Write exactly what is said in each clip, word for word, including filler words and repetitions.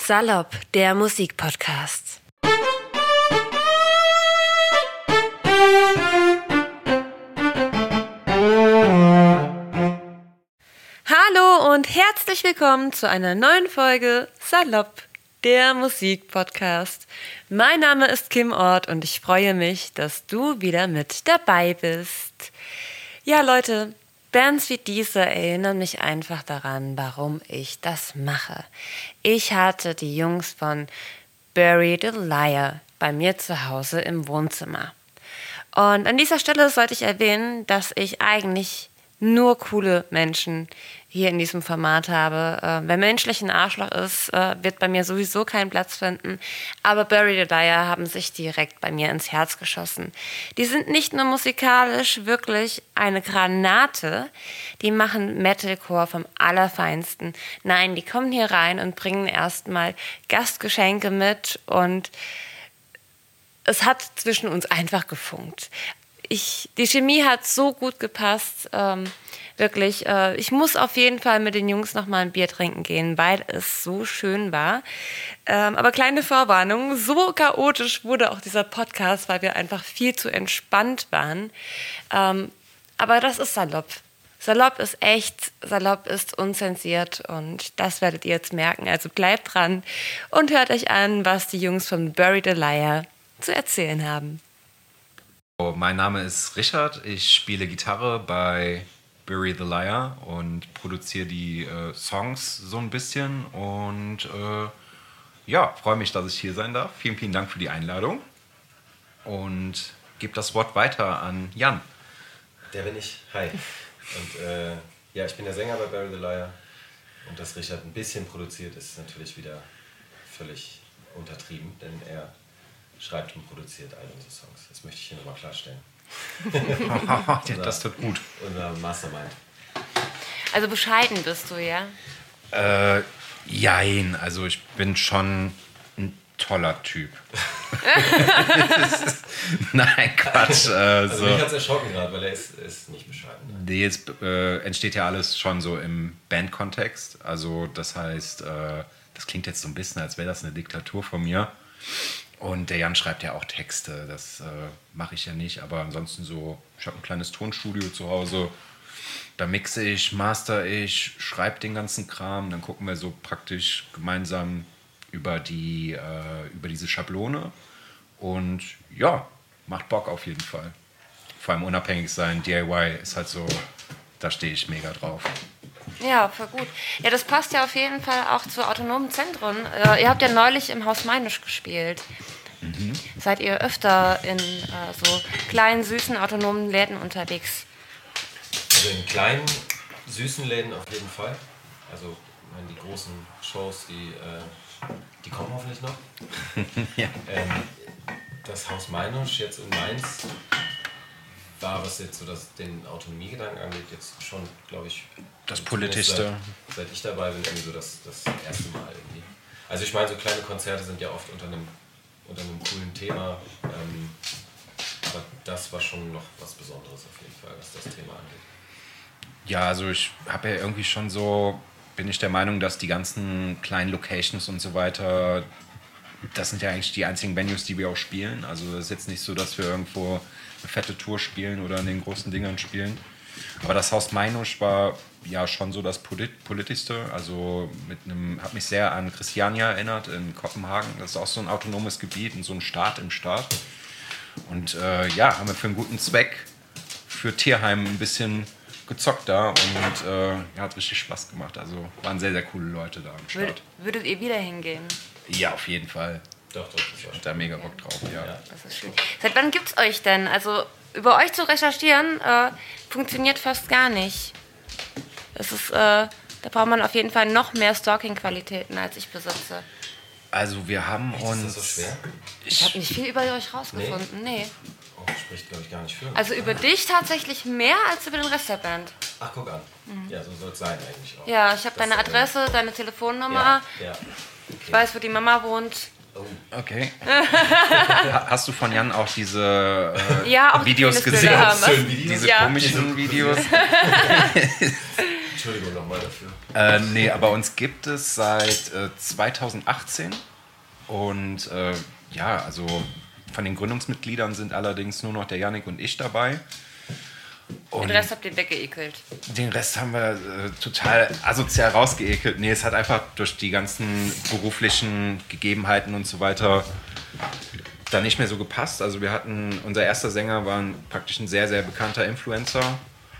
Salopp, der Musikpodcast. Hallo und herzlich willkommen zu einer neuen Folge Salopp, der Musikpodcast. Mein Name ist Kim Ort und ich freue mich, dass du wieder mit dabei bist. Ja, Leute, Bands wie diese erinnern mich einfach daran, warum ich das mache. Ich hatte die Jungs von Bury the Liar bei mir zu Hause im Wohnzimmer. Und an dieser Stelle sollte ich erwähnen, dass ich eigentlich nur coole Menschen hier in diesem Format habe. Äh, wer menschlich ein Arschloch ist, äh, wird bei mir sowieso keinen Platz finden. Aber Bury the Liar haben sich direkt bei mir ins Herz geschossen. Die sind nicht nur musikalisch wirklich eine Granate, die machen Metalcore vom Allerfeinsten. Nein, die kommen hier rein und bringen erstmal Gastgeschenke mit und es hat zwischen uns einfach gefunkt. Ich, die Chemie hat so gut gepasst, ähm, wirklich. Äh, ich muss auf jeden Fall mit den Jungs noch mal ein Bier trinken gehen, weil es so schön war. Ähm, aber kleine Vorwarnung, so chaotisch wurde auch dieser Podcast, weil wir einfach viel zu entspannt waren. Ähm, aber das ist Salopp. Salopp ist echt, Salopp ist unzensiert und das werdet ihr jetzt merken. Also bleibt dran und hört euch an, was die Jungs von Bury the Liar zu erzählen haben. Mein Name ist Richard, ich spiele Gitarre bei Bury the Liar und produziere die äh, Songs so ein bisschen und äh, ja, freue mich, dass ich hier sein darf. Vielen, vielen Dank für die Einladung und gebe das Wort weiter an Jan. Der bin ich, hi. Und äh, ja, ich bin der Sänger bei Bury the Liar und dass Richard ein bisschen produziert, ist natürlich wieder völlig untertrieben, denn er schreibt und produziert all unsere Songs. Das möchte ich hier nochmal klarstellen. Ja, das tut gut. Unser Mastermind. Also bescheiden bist du, ja? Äh, jein, also ich bin schon ein toller Typ. Nein, Quatsch. Äh, also so. mich hat es erschrocken gerade, weil er ist, ist nicht bescheiden. Ne? Nee, jetzt äh, entsteht ja alles schon so im Bandkontext. Also das heißt, äh, das klingt jetzt so ein bisschen, als wäre das eine Diktatur von mir. Und der Jan schreibt ja auch Texte, das äh, mache ich ja nicht, aber ansonsten so, ich habe ein kleines Tonstudio zu Hause, da mixe ich, master ich, schreibe den ganzen Kram, dann gucken wir so praktisch gemeinsam über, die, äh, über diese Schablone und ja, macht Bock auf jeden Fall. Vor allem unabhängig sein, D I Y ist halt so, da stehe ich mega drauf. Ja, voll gut. Ja, das passt ja auf jeden Fall auch zu autonomen Zentren. Äh, ihr habt ja neulich im Haus Meinisch gespielt. Mhm. Seid ihr öfter in äh, so kleinen, süßen, autonomen Läden unterwegs? Also in kleinen, süßen Läden auf jeden Fall. Also ich meine, die großen Shows, die, äh, die kommen hoffentlich noch. Ja. ähm, das Haus Meinisch jetzt in Mainz war, was jetzt so das, den Autonomiegedanken angeht, jetzt schon, glaube ich, das Politischste. Seit, seit ich dabei bin, irgendwie so das, das erste Mal irgendwie. Also ich meine, so kleine Konzerte sind ja oft unter einem, unter einem coolen Thema, ähm, aber das war schon noch was Besonderes auf jeden Fall, was das Thema angeht. Ja, also ich habe ja irgendwie schon so, bin ich der Meinung, dass die ganzen kleinen Locations und so weiter, das sind ja eigentlich die einzigen Venues, die wir auch spielen. Also es ist jetzt nicht so, dass wir irgendwo eine fette Tour spielen oder in den großen Dingern spielen. Aber das Haus Meinisch war ja schon so das Polit- Politischste. Also mit einem, hat mich sehr an Christiania erinnert in Kopenhagen. Das ist auch so ein autonomes Gebiet und so ein Staat im Staat. Und äh, ja, haben wir für einen guten Zweck für Tierheim ein bisschen gezockt da und äh, ja, hat richtig Spaß gemacht. Also waren sehr, sehr coole Leute da am Start. Würdet, würdet ihr wieder hingehen? Ja, auf jeden Fall. Doch, doch, das war Ich hab da mega Bock drauf, ja. Ja. Das ist schön. Seit wann gibt's euch denn? Also über euch zu recherchieren, äh, funktioniert fast gar nicht. Das ist, äh, da braucht man auf jeden Fall noch mehr Stalking-Qualitäten, als ich besitze. Also wir haben Echt, uns... ist das so schwer? Ich habe nicht viel über euch rausgefunden, nee. nee. Oh, spricht, glaube ich, gar nicht für mich. Also über dich tatsächlich mehr als über den Rest der Band. Ach, guck an. Mhm. Ja, so soll es sein eigentlich auch. Ja, ich habe Das, deine äh, Adresse, deine Telefonnummer. Ja, ja. Okay. Ich weiß, wo die Mama wohnt. Oh. Okay. Ha- Hast du von Jan auch diese äh, Ja, auch die Videos Penisbilder gesehen? haben wir. Videos? Diese Ja. komischen Videos? Entschuldigung nochmal dafür. Äh, nee, aber uns gibt es seit äh, zweitausendachtzehn und äh, ja, also von den Gründungsmitgliedern sind allerdings nur noch der Yannick und ich dabei. Und Den Rest habt ihr weggeekelt. den Rest haben wir äh, total asozial rausgeekelt. Nee, es hat einfach durch die ganzen beruflichen Gegebenheiten und so weiter da nicht mehr so gepasst. Also wir hatten, unser erster Sänger war ein, praktisch ein sehr, sehr bekannter Influencer,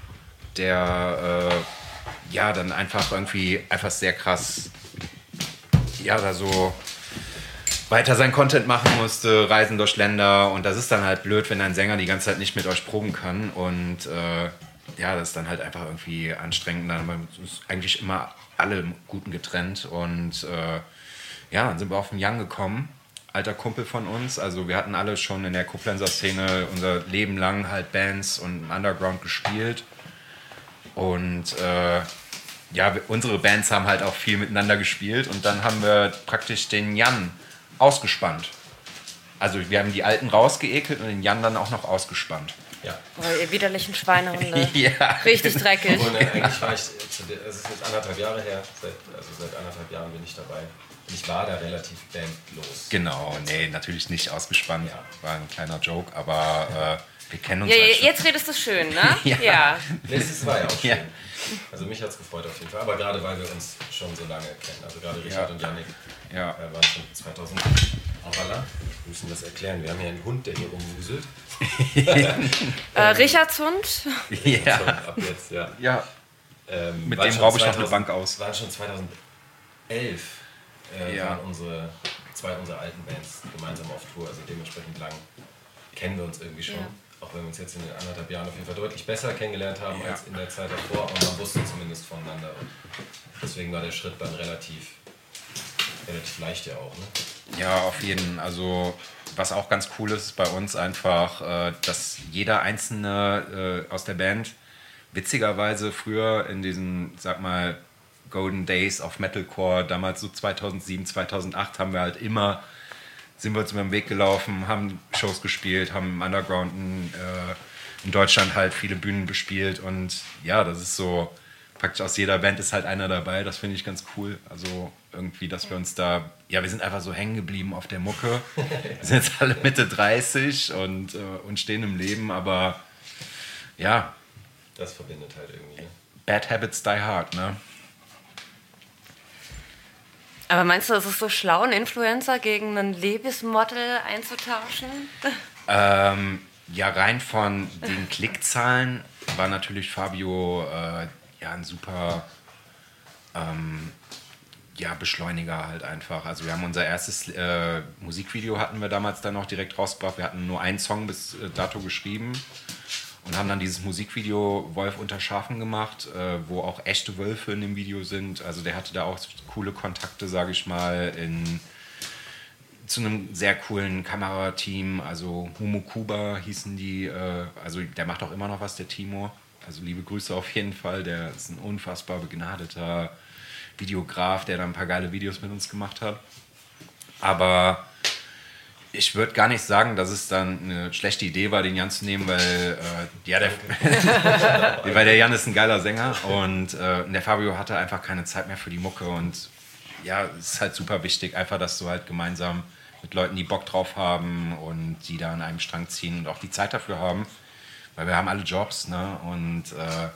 der äh, ja dann einfach irgendwie einfach sehr krass ja da so weiter sein Content machen musste, Reisen durch Länder, und das ist dann halt blöd, wenn ein Sänger die ganze Zeit nicht mit euch proben kann, und äh, ja, das ist dann halt einfach irgendwie anstrengend. Dann ist eigentlich immer alle im Guten getrennt, und äh, ja, dann sind wir auf den Jan gekommen, alter Kumpel von uns. Also wir hatten alle schon in der Koblenzer Szene unser Leben lang halt Bands und im Underground gespielt, und äh, ja, wir, unsere Bands haben halt auch viel miteinander gespielt, und dann haben wir praktisch den Jan ausgespannt. Also wir haben die Alten rausgeekelt und den Jan dann auch noch ausgespannt. Ja. Oh, ihr widerlichen Schweinehunde. Ja. Richtig dreckig. Und äh, eigentlich war ich, zu der- es ist jetzt anderthalb Jahre her, seit, also seit anderthalb Jahren bin ich dabei. Und ich war da relativ bandlos. Genau, nee, natürlich nicht ausgespannt. Ja. War ein kleiner Joke, aber äh, wir kennen uns Ja, halt schon. jetzt redest du schön, ne? Ja. ja. Nächstes war ja auch schön. Ja. Also mich hat es gefreut auf jeden Fall, aber gerade weil wir uns schon so lange kennen. Also gerade Richard Ja. und Yannick Ja. äh, waren schon zweitausend. Voilà. Wir müssen das erklären. Wir haben hier einen Hund, der hier rumwuselt. Äh, Richards Hund. Ja. Schon ab jetzt, ja. Ja, Ähm, mit waren dem schon raube ich noch eine zweitausend Bank aus. Waren schon zweitausendelf äh, Ja. waren unsere, zwei unserer alten Bands gemeinsam auf Tour. Also dementsprechend lang kennen wir uns irgendwie schon. Ja. Auch wenn wir uns jetzt in den anderthalb Jahren auf jeden Fall deutlich besser kennengelernt haben Ja. als in der Zeit davor. Aber man wusste zumindest voneinander. Und deswegen war der Schritt dann relativ, relativ leicht ja auch. Ne? Ja, auf jeden. Also was auch ganz cool ist bei uns einfach, äh, dass jeder einzelne äh, aus der Band witzigerweise früher in diesen, sag mal, Golden Days of Metalcore, damals so zweitausendsieben, zweitausendacht, haben wir halt immer, sind wir uns über den Weg gelaufen, haben Shows gespielt, haben im Underground in, äh, in Deutschland halt viele Bühnen bespielt, und ja, das ist so, praktisch aus jeder Band ist halt einer dabei, das finde ich ganz cool. Also irgendwie, dass wir uns da, ja, wir sind einfach so hängen geblieben auf der Mucke. Wir sind jetzt alle Mitte dreißig und, äh, und stehen im Leben, aber ja, Das verbindet halt irgendwie. Ne? Bad Habits die hard, ne? Aber meinst du, es ist so schlau, einen Influencer gegen ein Lebensmodel einzutauschen? Ähm, ja, rein von den Klickzahlen war natürlich Fabio äh, ja ein super ähm, ja, Beschleuniger halt einfach. Also wir haben unser erstes äh, Musikvideo hatten wir damals dann noch direkt rausgebracht. Wir hatten nur einen Song bis äh, dato geschrieben und haben dann dieses Musikvideo Wolf unter Schafen gemacht, äh, wo auch echte Wölfe in dem Video sind. Also der hatte da auch coole Kontakte, sage ich mal, in zu einem sehr coolen Kamerateam, also Humo Kuba hießen die, äh, also der macht auch immer noch was, der Timo, also liebe Grüße auf jeden Fall, der ist ein unfassbar begnadeter Videograf, der da ein paar geile Videos mit uns gemacht hat, aber ich würde gar nicht sagen, dass es dann eine schlechte Idee war, den Jan zu nehmen, weil, äh, ja, der, weil der Jan ist ein geiler Sänger, und äh, der Fabio hatte einfach keine Zeit mehr für die Mucke, und ja, es ist halt super wichtig, einfach, dass du halt gemeinsam mit Leuten, die Bock drauf haben und die da an einem Strang ziehen und auch die Zeit dafür haben, weil wir haben alle Jobs, ne, und äh,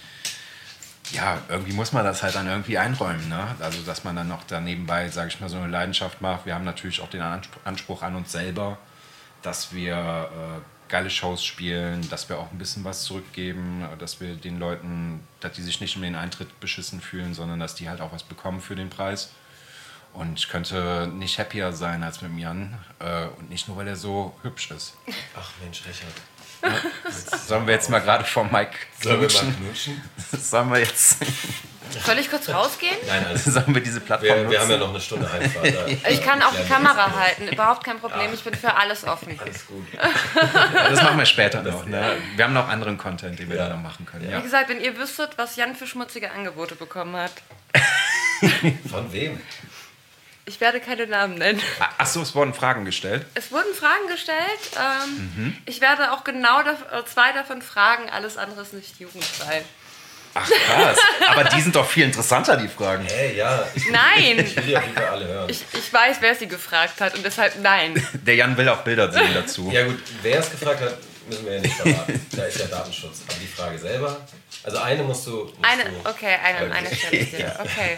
ja, irgendwie muss man das halt dann irgendwie einräumen, ne, also dass man dann noch da nebenbei, sage ich mal, so eine Leidenschaft macht. Wir haben natürlich auch den Anspruch an uns selber, dass wir äh, geile Shows spielen, dass wir auch ein bisschen was zurückgeben, dass wir den Leuten, dass die sich nicht um den Eintritt beschissen fühlen, sondern dass die halt auch was bekommen für den Preis. Und ich könnte nicht happier sein als mit dem Jan. Äh, und nicht nur, weil er so hübsch ist. Ach Mensch, Richard. Ja? Sollen wir jetzt mal gerade vor Mike Sollen wir mal knutschen? knutschen? Sollen wir jetzt Soll ich kurz rausgehen? Nein, also sollen wir diese Plattform wir, nutzen? wir haben ja noch eine Stunde Heimfahrt. Da, Ich kann da auch die klären wir Kamera das. halten, überhaupt kein Problem, ich bin für alles offen. Alles gut. Ja, das machen wir später noch. Ne? Wir haben noch anderen Content, den wir Ja. dann noch machen können. Wie Ja. gesagt, wenn ihr wüsstet, was Jan für schmutzige Angebote bekommen hat. Von wem? Ich werde keine Namen nennen. Achso, es wurden Fragen gestellt. Es wurden Fragen gestellt. Ähm, Ich werde auch genau dav- äh, zwei davon fragen, alles andere ist nicht jugendfrei. Ach krass, aber die sind doch viel interessanter, die Fragen. Hey, ja. Ich, Nein! Ich will die auf jeden Fall alle hören. Ich, ich weiß, wer sie gefragt hat und deshalb nein. Der Jan will auch Bilder sehen dazu. Ja gut, wer es gefragt hat, müssen wir ja nicht verraten. Da ist ja Datenschutz. Aber die Frage selber, also eine musst du... Musst Eine, du okay, eine, Okay. eine Stelle ist hier. Okay.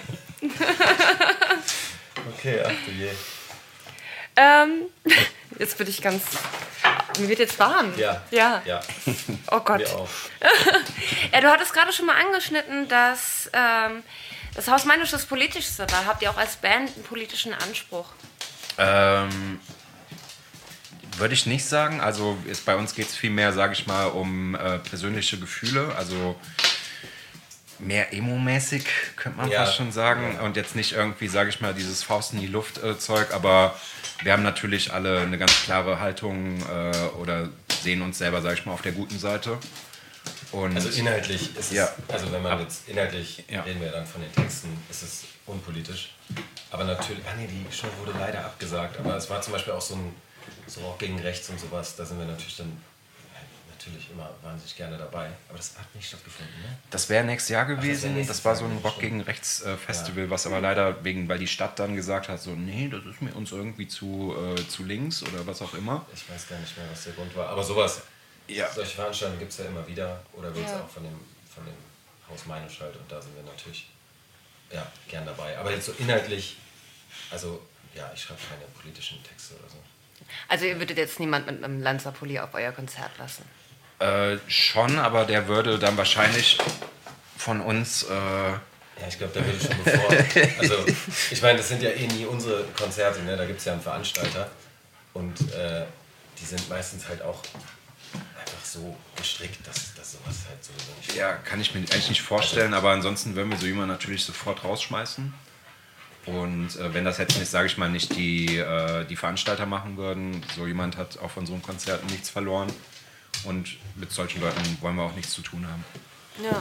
Okay, ach du je. Ähm, jetzt bin ich ganz... Mir wird jetzt warm. Ja. Ja. Ja, Oh Gott. wir auch. Ja, du hattest gerade schon mal angeschnitten, dass ähm, das Haus Meinusch das Politischste war. Habt ihr auch als Band einen politischen Anspruch? Ähm, würde ich nicht sagen. Also ist, bei uns geht es viel mehr, sage ich mal, um äh, persönliche Gefühle. Also mehr emo-mäßig, könnte man Ja. fast schon sagen. Ja. Und jetzt nicht irgendwie, sage ich mal, dieses Faust in die Luft äh, Zeug. Aber wir haben natürlich alle eine ganz klare Haltung äh, oder sehen uns selber, sage ich mal, auf der guten Seite. Und Also inhaltlich ist es, Ja. also wenn man jetzt inhaltlich, Ja. reden wir dann von den Texten, ist es unpolitisch. Aber natürlich, ah nee, die Show wurde leider abgesagt, aber es war zum Beispiel auch so ein so Rock gegen Rechts und sowas, da sind wir natürlich dann ja, natürlich immer wahnsinnig gerne dabei. Aber das hat nicht stattgefunden, ne? das wäre nächstes Jahr das wär gewesen. nächstes Das war Jahr so ein gewesen, Rock gegen Rechts äh, Festival, was aber leider wegen, weil die Stadt dann gesagt hat, so nee, das ist mir uns irgendwie zu, äh, zu links oder was auch immer. Ich weiß gar nicht mehr, was der Grund war. Aber sowas, Ja. solche Veranstaltungen gibt es ja immer wieder. Oder wir jetzt Ja. auch von dem, von dem Haus Meinusch halt. Und da sind wir natürlich ja, gern dabei. Aber jetzt so inhaltlich, also ja, ich schreibe keine politischen Texte oder so. Also ihr würdet jetzt niemand mit einem Lanzerpulli auf euer Konzert lassen? Äh, schon, aber der würde dann wahrscheinlich von uns. Äh, Ja, ich glaube, da würde ich schon bevor. Also, ich meine, das sind ja eh nie unsere Konzerte, ne? Da gibt es ja einen Veranstalter. Und äh, die sind meistens halt auch einfach so gestrickt, dass, dass sowas halt sowieso nicht. ja, kann ich mir eigentlich nicht vorstellen, aber ansonsten würden wir so jemanden natürlich sofort rausschmeißen. Und äh, wenn das jetzt nicht, sage ich mal, nicht die, äh, die Veranstalter machen würden, so jemand hat auf unseren Konzerten nichts verloren. Und mit solchen Leuten wollen wir auch nichts zu tun haben. Ja.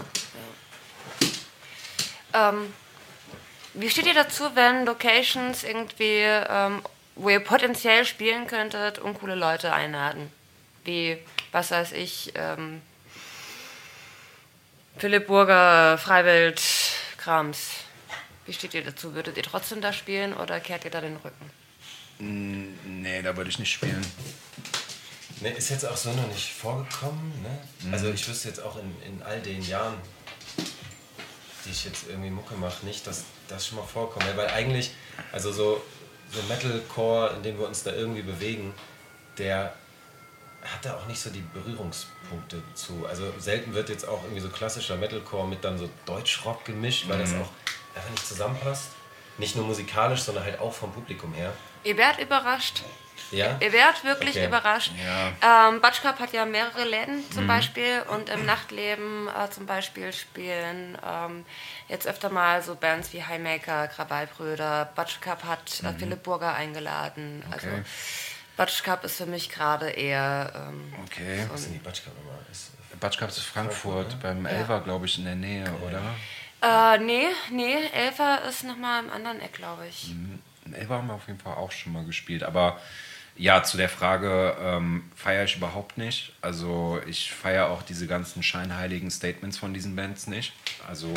ja. Ähm, wie steht ihr dazu, wenn Locations irgendwie, ähm, wo ihr potenziell spielen könntet, uncoole Leute einladen? Wie, was weiß ich, ähm, Philipp Burger, Freiwild, Krams. Wie steht ihr dazu? Würdet ihr trotzdem da spielen oder kehrt ihr da den Rücken? Nee, da würde ich nicht spielen. Ne, ist jetzt auch so noch nicht vorgekommen. Ne? Mhm. Also, ich wüsste jetzt auch in, in all den Jahren, die ich jetzt irgendwie Mucke mache, nicht, dass das schon mal vorkommt. Weil eigentlich, also so, so Metalcore, in dem wir uns da irgendwie bewegen, der hat da auch nicht so die Berührungspunkte zu. Also selten wird jetzt auch irgendwie so klassischer Metalcore mit dann so Deutschrock gemischt, weil das auch einfach nicht zusammenpasst. Nicht nur musikalisch, sondern halt auch vom Publikum her. Ihr werdet überrascht. Ja? Ihr werdet wirklich Okay. überrascht. Ja. Ähm, Batschkap hat ja mehrere Läden zum Beispiel und im Nachtleben äh, zum Beispiel spielen ähm, jetzt öfter mal so Bands wie Highmaker, Krawallbrüder. Batschkap hat äh, Philipp Burger eingeladen. Also Okay. Batschkap ist für mich gerade eher ähm, Okay. Was sind die Batschka-Nummer? Ist Batschkap ist Frankfurt, Frankfurt, beim Elfer, glaube ich, in der Nähe, oder? äh, nee, nee, Elfer ist nochmal im anderen Eck, glaube ich. In Elfer haben wir auf jeden Fall auch schon mal gespielt. Aber ja, zu der Frage ähm, feiere ich überhaupt nicht. Also ich feiere auch diese ganzen scheinheiligen Statements von diesen Bands nicht. Also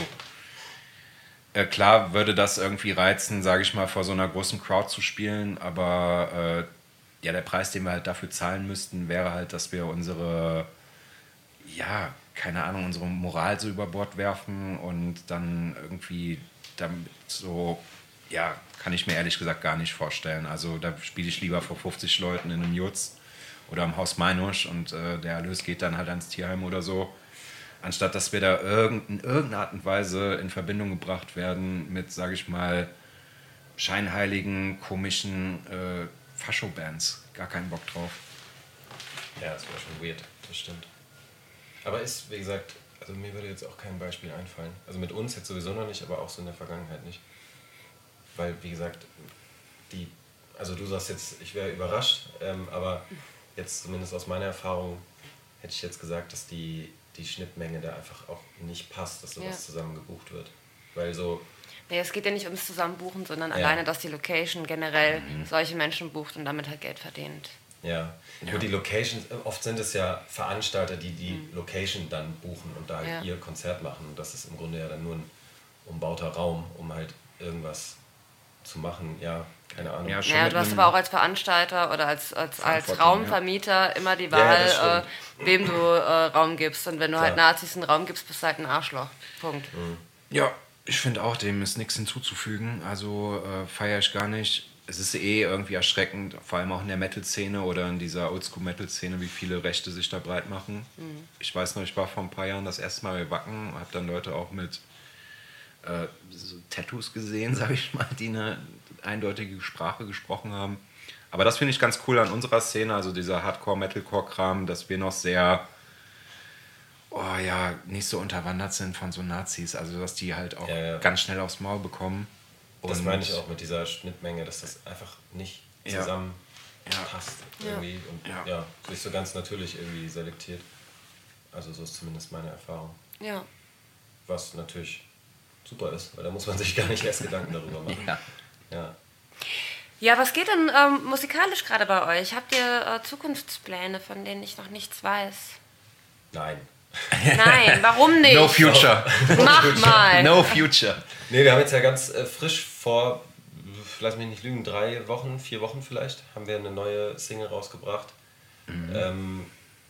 äh, klar würde das irgendwie reizen, sage ich mal, vor so einer großen Crowd zu spielen. Aber äh, ja, der Preis, den wir halt dafür zahlen müssten, wäre halt, dass wir unsere, ja, keine Ahnung, unsere Moral so über Bord werfen und dann irgendwie damit so, ja, kann ich mir ehrlich gesagt gar nicht vorstellen. Also da spiele ich lieber vor fünfzig Leuten in einem Jutz oder am Haus Meinusch und äh, der Erlös geht dann halt ans Tierheim oder so, anstatt dass wir da irgend, in irgendeiner Art und Weise in Verbindung gebracht werden mit, sage ich mal, scheinheiligen, komischen äh, Fascho-Bands. Gar keinen Bock drauf. Ja, das wäre schon weird, das stimmt. Aber ist, wie gesagt, also mir würde jetzt auch kein Beispiel einfallen. Also mit uns jetzt sowieso noch nicht, aber auch so in der Vergangenheit nicht. Weil, wie gesagt, die, also du sagst jetzt, ich wäre überrascht, ähm, aber jetzt zumindest aus meiner Erfahrung hätte ich jetzt gesagt, dass die, die Schnittmenge da einfach auch nicht passt, dass sowas Ja. zusammen gebucht wird. Weil so, Nee, es geht ja nicht ums Zusammenbuchen, sondern Ja. alleine, dass die Location generell solche Menschen bucht und damit halt Geld verdient. Ja. Ja. Nur die Locations, oft sind es ja Veranstalter, die die mhm. Location dann buchen und da halt ja. ihr Konzert machen. Und das ist im Grunde ja dann nur ein umbauter Raum, um halt irgendwas zu machen. Ja, keine Ahnung. Ja, ja, du hast aber auch als Veranstalter oder als, als, als Raumvermieter ja. immer die Wahl, ja, äh, wem du äh, Raum gibst. Und wenn du Klar. halt Nazis einen Raum gibst, bist du halt ein Arschloch. Punkt. Mhm. Ja, ich finde auch, dem ist nichts hinzuzufügen. Also äh, feiere ich gar nicht. Es ist eh irgendwie erschreckend, vor allem auch in der Metal-Szene oder in dieser Oldschool-Metal-Szene, wie viele Rechte sich da breit machen. Mhm. Ich weiß noch, ich war vor ein paar Jahren das erste Mal bei Wacken, habe dann Leute auch mit äh, so Tattoos gesehen, sage ich mal, die eine eindeutige Sprache gesprochen haben. Aber das finde ich ganz cool an unserer Szene, also dieser Hardcore-Metalcore-Kram, dass wir noch sehr, oh ja, nicht so unterwandert sind von so Nazis, also dass die halt auch ja, ja. ganz schnell aufs Maul bekommen. Das meine ich auch mit dieser Schnittmenge, dass das einfach nicht zusammen ja. passt irgendwie ja. und ja. ja, sich so ganz natürlich irgendwie selektiert. Also so ist zumindest meine Erfahrung. Ja. Was natürlich super ist, weil da muss man sich gar nicht erst Gedanken darüber machen. Ja. Ja, ja, was geht denn ähm, musikalisch gerade bei euch? Habt ihr äh, Zukunftspläne, von denen ich noch nichts weiß? Nein. Nein, warum nicht? No future. Mach mal. No future. Nee, wir haben jetzt ja ganz äh, frisch vor, lass mich nicht lügen, drei Wochen, vier Wochen vielleicht, haben wir eine neue Single rausgebracht. Mhm. Ähm,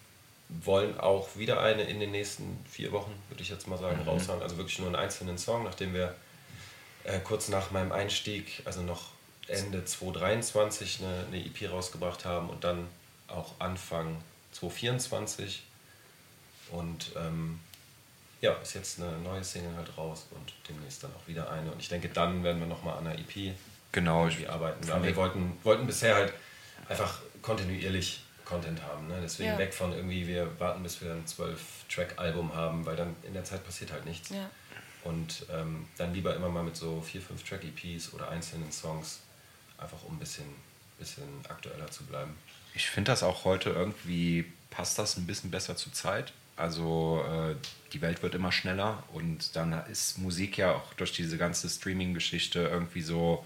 wollen auch wieder eine in den nächsten vier Wochen, würde ich jetzt mal sagen, mhm. raushauen. Also wirklich nur einen einzelnen Song, nachdem wir äh, kurz nach meinem Einstieg, also noch Ende zwanzig dreiundzwanzig, eine, eine E P rausgebracht haben und dann auch Anfang zwanzig vierundzwanzig. Und ähm, ja, ist jetzt eine neue Single halt raus und demnächst dann auch wieder eine. Und ich denke, dann werden wir nochmal an einer E P genau, irgendwie arbeiten. Aber wir wollten, wollten bisher halt einfach kontinuierlich Content haben. Ne? Deswegen ja. weg von irgendwie, wir warten, bis wir ein zwölf-Track-Album haben, weil dann in der Zeit passiert halt nichts. Ja. Und ähm, dann lieber immer mal mit so vier, fünf Track-E Ps oder einzelnen Songs, einfach um ein bisschen, bisschen aktueller zu bleiben. Ich finde das auch heute irgendwie, passt das ein bisschen besser zur Zeit. Also äh, die Welt wird immer schneller und dann ist Musik ja auch durch diese ganze Streaming-Geschichte irgendwie so,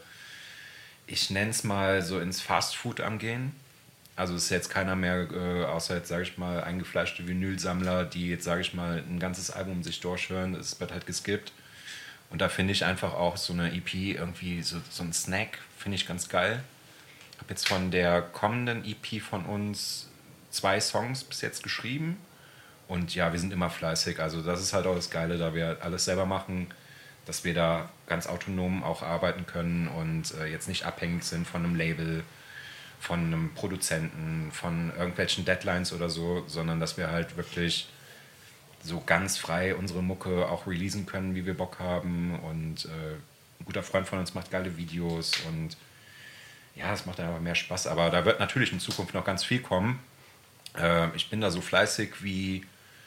ich nenne es mal so ins Fastfood am Gehen. Also es ist jetzt keiner mehr, äh, außer jetzt sage ich mal eingefleischte Vinylsammler, die jetzt sage ich mal ein ganzes Album sich durchhören, es wird halt geskippt. Und da finde ich einfach auch so eine E P irgendwie, so, so ein Snack, finde ich ganz geil. Ich habe jetzt von der kommenden E P von uns zwei Songs bis jetzt geschrieben. Und ja, wir sind immer fleißig. Also das ist halt auch das Geile, da wir alles selber machen, dass wir da ganz autonom auch arbeiten können und äh, jetzt nicht abhängig sind von einem Label, von einem Produzenten, von irgendwelchen Deadlines oder so, sondern dass wir halt wirklich so ganz frei unsere Mucke auch releasen können, wie wir Bock haben. Und äh, ein guter Freund von uns macht geile Videos und ja, es macht einfach mehr Spaß. Aber da wird natürlich in Zukunft noch ganz viel kommen. Äh, ich bin da so fleißig wie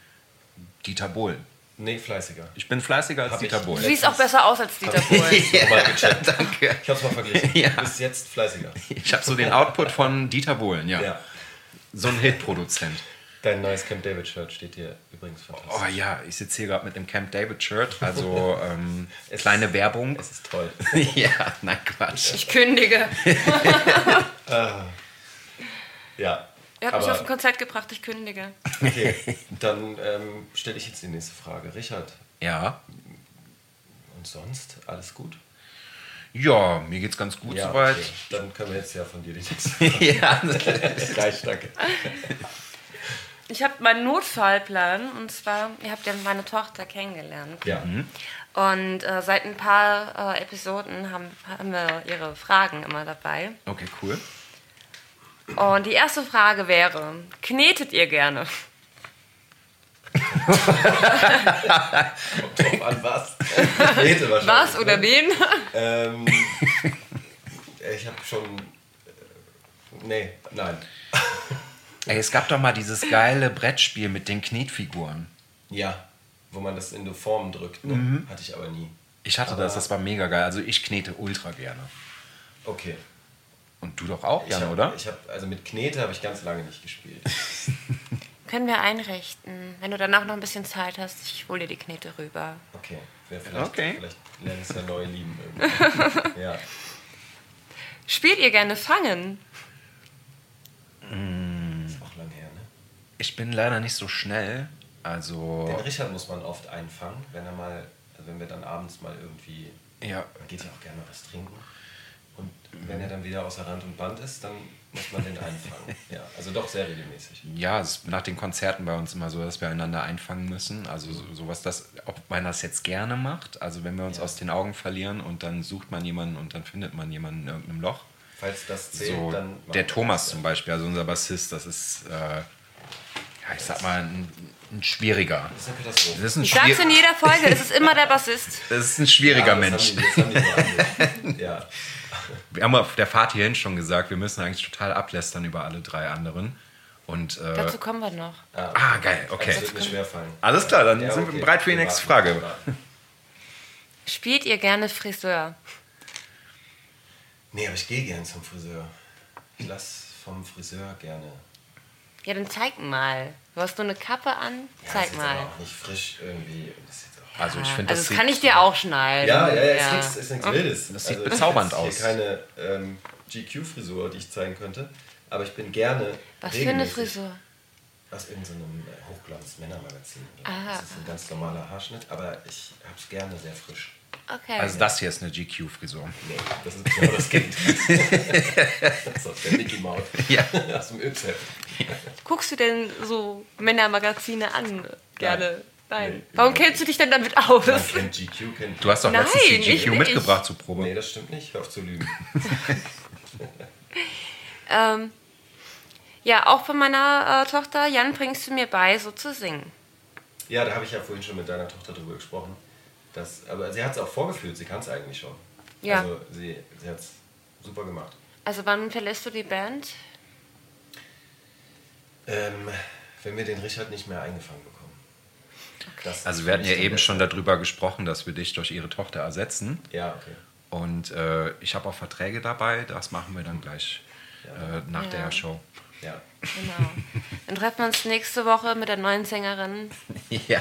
Dieter Bohlen. Nee, fleißiger. Ich bin fleißiger als Hab Dieter ich- Bohlen. Du siehst auch besser aus als Dieter Bohlen. Ja, mal gecheckt. Danke. Ich hab's mal verglichen. Ja. Du bist jetzt fleißiger. Ich habe so den Output von Dieter Bohlen, ja. Ja. So ein Hitproduzent. Dein neues Camp David Shirt steht dir übrigens fantastisch. Oh ja, ich sitze hier gerade mit dem Camp David Shirt, also ähm, kleine Werbung. Es ist toll. Ja, nein, Quatsch. Ich kündige. Ja. Er hat mich Aber- auf ein Konzert gebracht, ich kündige. Okay, dann ähm, stelle ich jetzt die nächste Frage. Richard, Ja. und sonst? Alles gut? Ja, mir geht's ganz gut soweit. okay. Dann können wir jetzt ja von dir die nächste Frage. Ja, Reicht, danke. Ich habe meinen Notfallplan, und zwar, ihr habt ja meine Tochter kennengelernt. Ja. Und äh, seit ein paar äh, Episoden haben, haben wir ihre Fragen immer dabei. okay, cool. Und die erste Frage wäre, knetet ihr gerne? Kommt drauf an, was? Rede wahrscheinlich, Was oder ne? wen? Ähm, ich habe schon... Äh, nee, nein. Ey, es gab doch mal dieses geile Brettspiel mit den Knetfiguren. Ja, wo man das in die Form drückt. Ne? Hatte ich aber nie. Ich hatte Aber- das, das war mega geil. Also ich knete ultra gerne. Okay. Und du doch auch, Ich Jan, hab, oder? Ich hab, also mit Knete habe ich ganz lange nicht gespielt. Können wir einrichten. Wenn du danach noch ein bisschen Zeit hast, ich hole dir die Knete rüber. Okay. Wer vielleicht, Okay. vielleicht lernen es ja neu lieben. Irgendwie. Ja. Spielt ihr gerne Fangen? Mm, Ich bin leider nicht so schnell. Also. Den Richard muss man oft einfangen, wenn er mal, also wenn wir dann abends mal irgendwie. Ja. Man geht ja auch gerne was trinken. Und wenn er dann wieder außer Rand und Band ist, dann muss man den einfangen. Ja, also doch sehr regelmäßig. Ja, es ist nach den Konzerten bei uns immer so, dass wir einander einfangen müssen. Also so, sowas, das, ob man das jetzt gerne macht, also wenn wir uns Ja. aus den Augen verlieren und dann sucht man jemanden und dann findet man jemanden in irgendeinem Loch. Falls das zählt, So, dann... machen der wir Thomas das, zum ja. Beispiel, also unser Bassist, das ist, äh, ja, ich sag mal, ein, ein schwieriger. Das ist eine Katastrophe. Das ist ein, Ich sag's in schwier jeder Folge, es ist immer der Bassist. das ist ein schwieriger Ja, Mensch. Das haben die, das haben die so ja. Wir haben auf der Fahrt hierhin schon gesagt, wir müssen eigentlich total ablästern über alle drei anderen. Und, äh, Dazu kommen wir noch. ah, geil, okay. Das wird mir schwerfallen. Alles klar, dann Ja, sind okay. wir bereit für die Wir nächste warten, Frage. wir warten. Spielt ihr gerne Friseur? Nee, aber ich gehe gern zum Friseur. Ich lasse vom Friseur gerne. Ja, dann zeig mal. Du hast nur eine Kappe an, Ja, zeig ist jetzt mal. aber auch nicht frisch irgendwie. Das ist jetzt auch Also ich finde, Also das das kann sieht, ich dir auch schneiden. ja, ja, ja, ist nichts ist nichts Wildes. Das sieht also, bezaubernd das ist aus. hier keine ähm, G Q-Frisur, die ich zeigen könnte. Aber ich bin gerne. Was für eine regelmäßig Frisur? Aus irgendeinem äh, Hochglanz-Männermagazin. Aha. Das ist ein ganz normaler Haarschnitt, aber ich habe es gerne sehr frisch. Okay. also das hier ist eine G Q-Frisur. Nee, das ist genau das Gegenteil. Das ist der Mickey Mouse Ja. aus dem Yps-Heft. Guckst du denn so Männermagazine an? Gerne. Nein. Nee, Warum überhaupt kennst du dich denn damit aus? Man kennt G Q, kennt Du hast doch Nein, letztens die ich G Q nicht. mitgebracht zur Probe. Nee, das stimmt nicht. Hör auf zu lügen. Ähm, ja, auch von meiner äh, Tochter Jan bringst du mir bei, so zu singen. Ja, da habe ich ja vorhin schon mit deiner Tochter drüber gesprochen. Das, aber sie hat es auch vorgeführt, sie kann es eigentlich schon. Ja. Also sie, sie hat es super gemacht. Also wann verlässt du die Band? Ähm, wenn wir den Richard nicht mehr eingefangen bekommen. Das ist Also für wir hatten mich ja dann eben der- schon darüber gesprochen, dass wir dich durch ihre Tochter ersetzen. Ja, okay. Und äh, ich habe auch Verträge dabei, das machen wir dann gleich äh, nach Ja. der Show. Ja. Genau. Dann treffen wir uns nächste Woche mit der neuen Sängerin. Ja.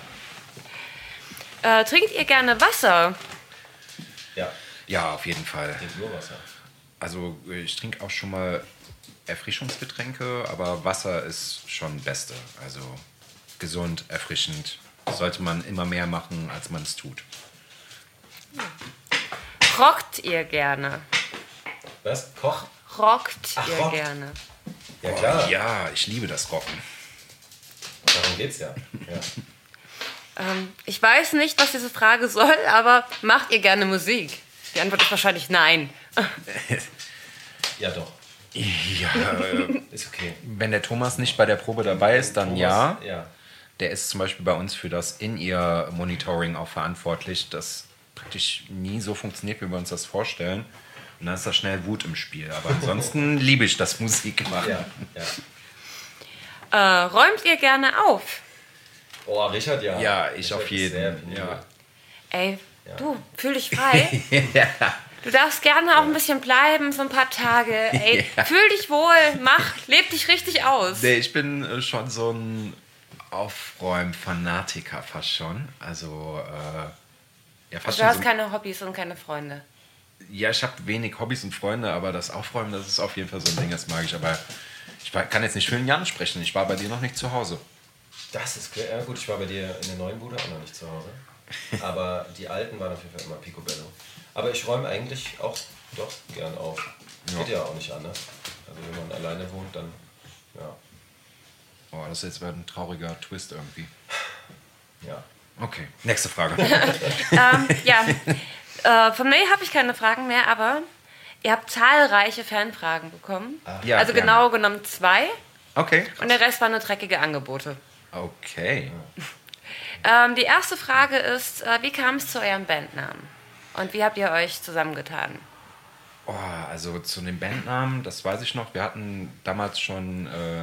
Äh, trinkt ihr gerne Wasser? Ja, Ja, auf jeden Fall. trinkt nur Wasser. Also ich trinke auch schon mal Erfrischungsgetränke, aber Wasser ist schon Beste. Also gesund, erfrischend. Sollte man immer mehr machen, als man es tut. Rockt ihr gerne? Was? Koch? Rockt Ach, ihr rockt. gerne? Ja, klar. Ja, ich liebe das Rocken. Darum geht's ja. ja. Ähm, ich weiß nicht, was diese Frage soll, aber macht ihr gerne Musik? Die Antwort ist wahrscheinlich nein. Ja, doch. Ja, äh, Ist okay. wenn der Thomas nicht bei der Probe dabei ist, dann Thomas, ja. Ja. Der ist zum Beispiel bei uns für das In-Ear-Monitoring auch verantwortlich, das praktisch nie so funktioniert, wie wir uns das vorstellen. Und dann ist da schnell Wut im Spiel. Aber ansonsten liebe ich das Musik machen. Ja, ja. Äh, räumt ihr gerne auf? Oh, Richard, ja. Ja, ich Richard auf ist sehr jeden. penibel. Ja. Ey, Ja. du, fühl dich frei. Du darfst gerne auch ein bisschen bleiben für ein paar Tage. Ey, Ja. fühl dich wohl, mach, leb dich richtig aus. Nee, ich bin äh, schon so ein Aufräum-Fanatiker fast schon. Also, äh, ja, fast Du hast schon so, keine Hobbys und keine Freunde. ja, ich habe wenig Hobbys und Freunde, aber das Aufräumen, das ist auf jeden Fall so ein Ding, das mag ich. Aber ich war, kann jetzt nicht für den Jan sprechen. Ich war bei dir noch nicht zu Hause. Das ist klar. Ja, gut, ich war bei dir in der neuen Bude auch noch nicht zu Hause. Aber die alten waren auf jeden Fall immer picobello. Aber ich räume eigentlich auch doch gern auf. Ja. Geht ja auch nicht anders. Also wenn man alleine wohnt, dann ja. Oh, das ist jetzt wieder ein trauriger Twist irgendwie. Ja. Okay, nächste Frage. ähm, ja, äh, von mir habe ich keine Fragen mehr, aber ihr habt zahlreiche Fanfragen bekommen. Ja, also gerne. genau genommen zwei Okay. und der Rest waren nur dreckige Angebote. Okay. Ähm, die erste Frage ist, äh, wie kam es zu eurem Bandnamen? Und wie habt ihr euch zusammengetan? Oh, also zu den Bandnamen, das weiß ich noch. Wir hatten damals schon, äh,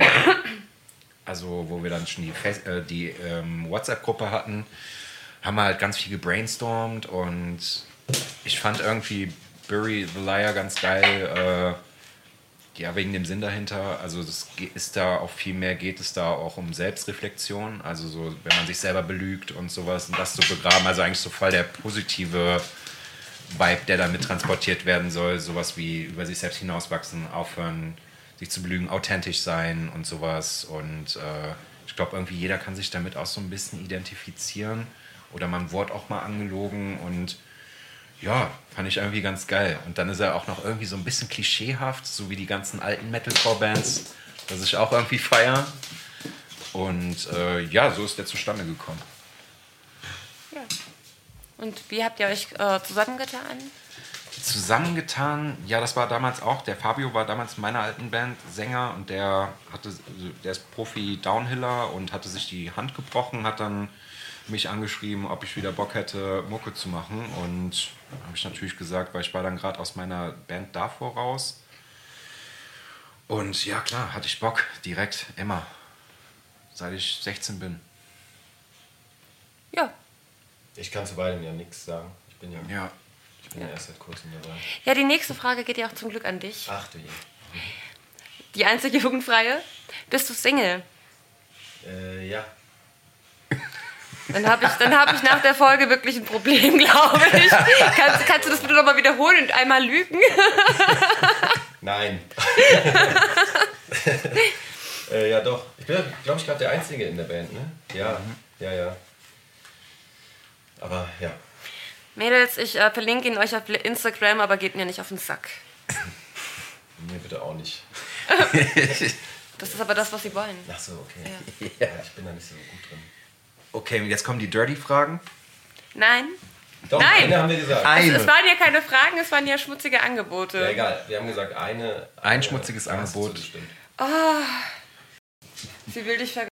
also wo wir dann schon die, Face- äh, die ähm, WhatsApp-Gruppe hatten, haben wir halt ganz viel gebrainstormt und ich fand irgendwie Bury the Liar ganz geil. Äh, ja, wegen dem Sinn dahinter. Also es ist da auch viel mehr, geht es da auch um Selbstreflexion. Also so, wenn man sich selber belügt und sowas und das zu begraben. Also eigentlich so voll der positive Vibe, der damit transportiert werden soll. Sowas wie über sich selbst hinauswachsen, aufhören, sich zu belügen, authentisch sein und sowas. Und äh, ich glaube, irgendwie jeder kann sich damit auch so ein bisschen identifizieren. Oder man wurde auch mal angelogen und ja, fand ich irgendwie ganz geil. Und dann ist er auch noch irgendwie so ein bisschen klischeehaft, so wie die ganzen alten Metalcore-Bands, das ich auch irgendwie feiere. Und äh, ja, so ist der zustande gekommen. Ja. Und wie habt ihr euch äh, zusammengetan? Zusammengetan, ja, das war damals auch, der Fabio war damals in meiner alten Band Sänger und der hatte, der ist Profi-Downhiller und hatte sich die Hand gebrochen, hat dann mich angeschrieben, ob ich wieder Bock hätte, Mucke zu machen. Und habe ich natürlich gesagt, weil ich war dann gerade aus meiner Band davor raus. Und ja, klar, hatte ich Bock, direkt, immer, seit ich sechzehn bin. Ja. Ich kann zu beidem ja nichts sagen. Ich bin ja, Ja. ich bin ja. ja erst seit kurzem dabei. Ja, die nächste Frage geht ja auch zum Glück an dich. Ach du je. Die einzige jugendfreie. Bist du Single? Äh, ja. Dann habe ich, dann hab ich nach der Folge wirklich ein Problem, glaube ich. Kannst, kannst du das bitte nochmal wiederholen und einmal lügen? Nein. äh, ja, doch. Ich bin, glaube ich, gerade der Einzige in der Band, ne? Ja, mhm. ja, ja. Aber ja. Mädels, ich äh, verlinke ihn euch auf Instagram, aber geht mir nicht auf den Sack. Mir bitte auch nicht. Das ist aber das, was sie wollen. Ach so, okay. Ja. Ja, ich bin da nicht so gut drin. Okay, und jetzt kommen die Dirty-Fragen. Nein. Doch, Nein. eine haben wir gesagt. Eine. Es, es waren ja keine Fragen, es waren ja schmutzige Angebote. Ja, egal. Wir haben gesagt, eine... Ein eine, schmutziges eine Angebot. Oh, sie will dich ver...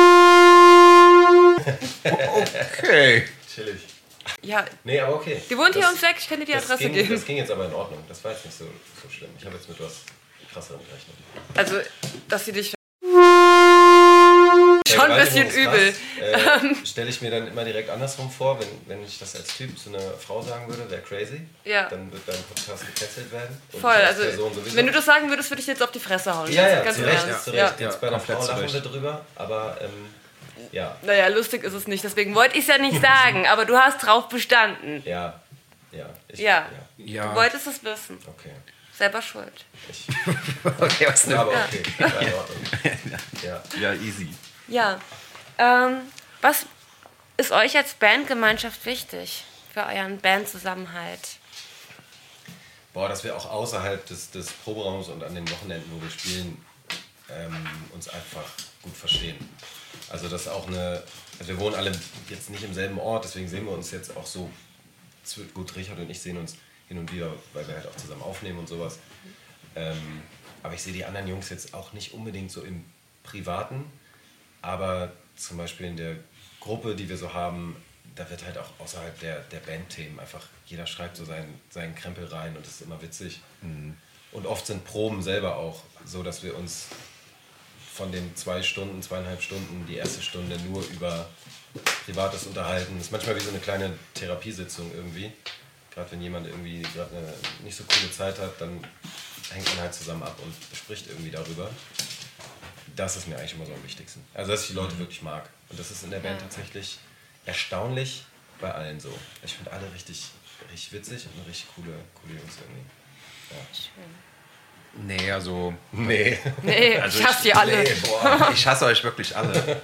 Okay. Chillig. Ja, Nee, aber okay. die wohnt hier Das- ums Eck, ich kann dir die das Adresse ging, geben. Das ging jetzt aber in Ordnung. Das war jetzt nicht so, so schlimm. Ich habe jetzt mit was krasserem gerechnet. Also, dass sie dich... Schon ein bisschen übel. Äh, Stelle ich mir dann immer direkt andersrum vor, wenn, wenn ich das als Typ zu einer Frau sagen würde, wäre crazy. Ja. Dann wird dein Podcast gecancelt werden. Und Voll, ich als also Person sowieso. wenn du das sagen würdest, würde ich jetzt auf die Fresse hauen. Ja, ja, Ganz zu im Recht, Ernst. zu Recht. Ja. Jetzt bei einer komplett Frau zu lachen Recht. wir drüber, aber ähm, ja, Naja, lustig ist es nicht, deswegen wollte ich es ja nicht sagen, aber du hast drauf bestanden. ja, ja. Ich, Ja. ja. Ja. Du wolltest es wissen. Okay. Selber schuld. Ich, Okay, was denn? aber okay, war in Ordnung. Ja. Ja, easy. Ja. Ähm, was ist euch als Bandgemeinschaft wichtig für euren Bandzusammenhalt? Boah, dass wir auch außerhalb des, des Proberaums und an den Wochenenden, wo wir spielen, ähm, uns einfach gut verstehen. Also das ist auch eine, also wir wohnen alle jetzt nicht im selben Ort, deswegen sehen wir uns jetzt auch so, gut, Richard und ich sehen uns hin und wieder, weil wir halt auch zusammen aufnehmen und sowas. Ähm, aber ich sehe die anderen Jungs jetzt auch nicht unbedingt so im Privaten, aber zum Beispiel in der Gruppe, die wir so haben, da wird halt auch außerhalb der, der Bandthemen einfach, jeder schreibt so seinen, seinen Krempel rein und das ist immer witzig. Mhm. Und oft sind Proben selber auch so, dass wir uns von den zwei Stunden, zweieinhalb Stunden, die erste Stunde nur über Privates unterhalten. Das ist manchmal wie so eine kleine Therapiesitzung irgendwie. Gerade wenn jemand irgendwie gerade eine nicht so coole Zeit hat, dann hängt man halt zusammen ab und bespricht irgendwie darüber. Das ist mir eigentlich immer so am wichtigsten. Also, dass ich die Leute wirklich mag. Und das ist in der Band tatsächlich erstaunlich bei allen so. Ich finde alle richtig, richtig witzig und richtig coole, coole Jungs irgendwie. Ja. Schön. Nee, also... Nee. Nee, Also ich hasse die alle. Nee, boah. Ich hasse euch wirklich alle.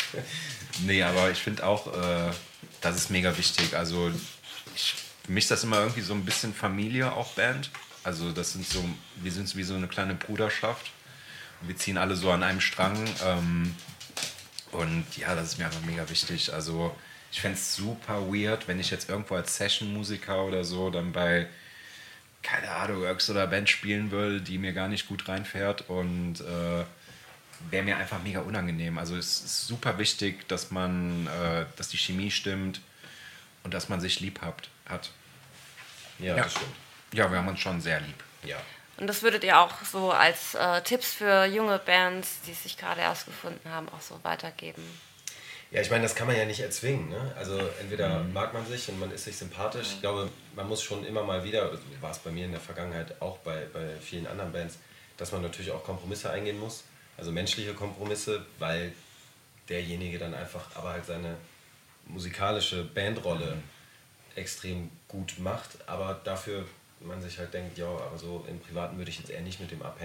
Nee, aber ich finde auch, äh, das ist mega wichtig. Also ich, für mich ist das immer irgendwie so ein bisschen Familie, auch Band. Also das sind so, wir sind wie so eine kleine Bruderschaft. Und wir ziehen alle so an einem Strang. Ähm, und ja, das ist mir einfach mega wichtig. Also ich fände es super weird, wenn ich jetzt irgendwo als Session-Musiker oder so dann bei, keine Ahnung, Works oder Band spielen will, die mir gar nicht gut reinfährt und äh, wäre mir einfach mega unangenehm. Also es ist super wichtig, dass man, äh, dass die Chemie stimmt und dass man sich lieb hat. hat. Ja, Ja. das stimmt. Ja, wir haben uns schon sehr lieb. Ja. Und das würdet ihr auch so als äh, Tipps für junge Bands, die sich gerade erst gefunden haben, auch so weitergeben? Ja, ich meine, das kann man ja nicht erzwingen. Ne? Also entweder mag man sich und man ist sich sympathisch. Ich glaube, man muss schon immer mal wieder, also war es bei mir in der Vergangenheit auch bei, bei vielen anderen Bands, dass man natürlich auch Kompromisse eingehen muss. Also menschliche Kompromisse, weil derjenige dann einfach aber halt seine musikalische Bandrolle extrem gut macht. Aber dafür man sich halt denkt, ja, aber so im Privaten würde ich jetzt eher nicht mit dem abhängen.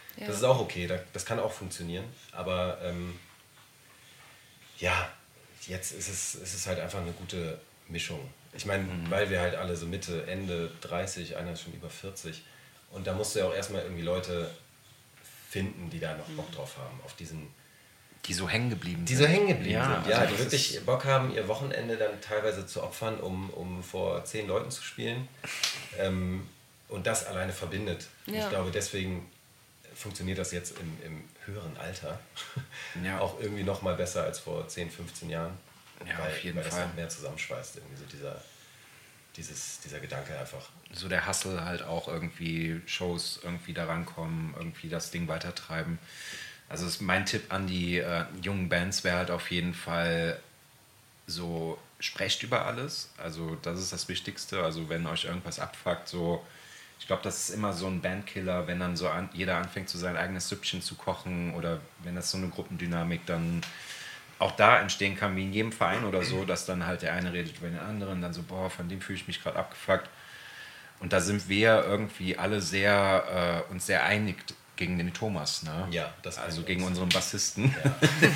Ja. Das ist auch okay, das kann auch funktionieren. Aber ähm, ja, jetzt ist es, ist es halt einfach eine gute Mischung. Ich meine, mhm. weil wir halt alle so Mitte, Ende dreißig, einer ist schon über vierzig. Und da musst du ja auch erstmal irgendwie Leute finden, die da noch Bock drauf haben, auf diesen... Die so hängen geblieben die sind. Die so hängen geblieben ja, sind, ja, also die wirklich Bock haben, ihr Wochenende dann teilweise zu opfern, um, um vor zehn Leuten zu spielen. Ähm, und das alleine verbindet. Ja. Ich glaube, deswegen funktioniert das jetzt im, im höheren Alter ja. auch irgendwie noch mal besser als vor zehn, fünfzehn Jahren. Ja, weil, auf jeden weil Fall. das noch mehr zusammenschweißt, irgendwie so dieser, dieses, dieser Gedanke einfach. So der Hustle halt auch irgendwie, Shows irgendwie da rankommen, irgendwie das Ding weitertreiben. Also ist mein Tipp an die äh, jungen Bands wäre halt auf jeden Fall so, sprecht über alles. Also das ist das Wichtigste. Also wenn euch irgendwas abfuckt, so, ich glaube, das ist immer so ein Bandkiller, wenn dann so an, jeder anfängt, so sein eigenes Süppchen zu kochen oder wenn das so eine Gruppendynamik dann auch da entstehen kann, wie in jedem Verein oder so, dass dann halt der eine redet über den anderen, dann so, boah, von dem fühle ich mich gerade abgefuckt. Und da sind wir irgendwie alle sehr, äh, uns sehr einig gegen den Thomas, ne? Ja, das also gegen unseren Bassisten. Ja.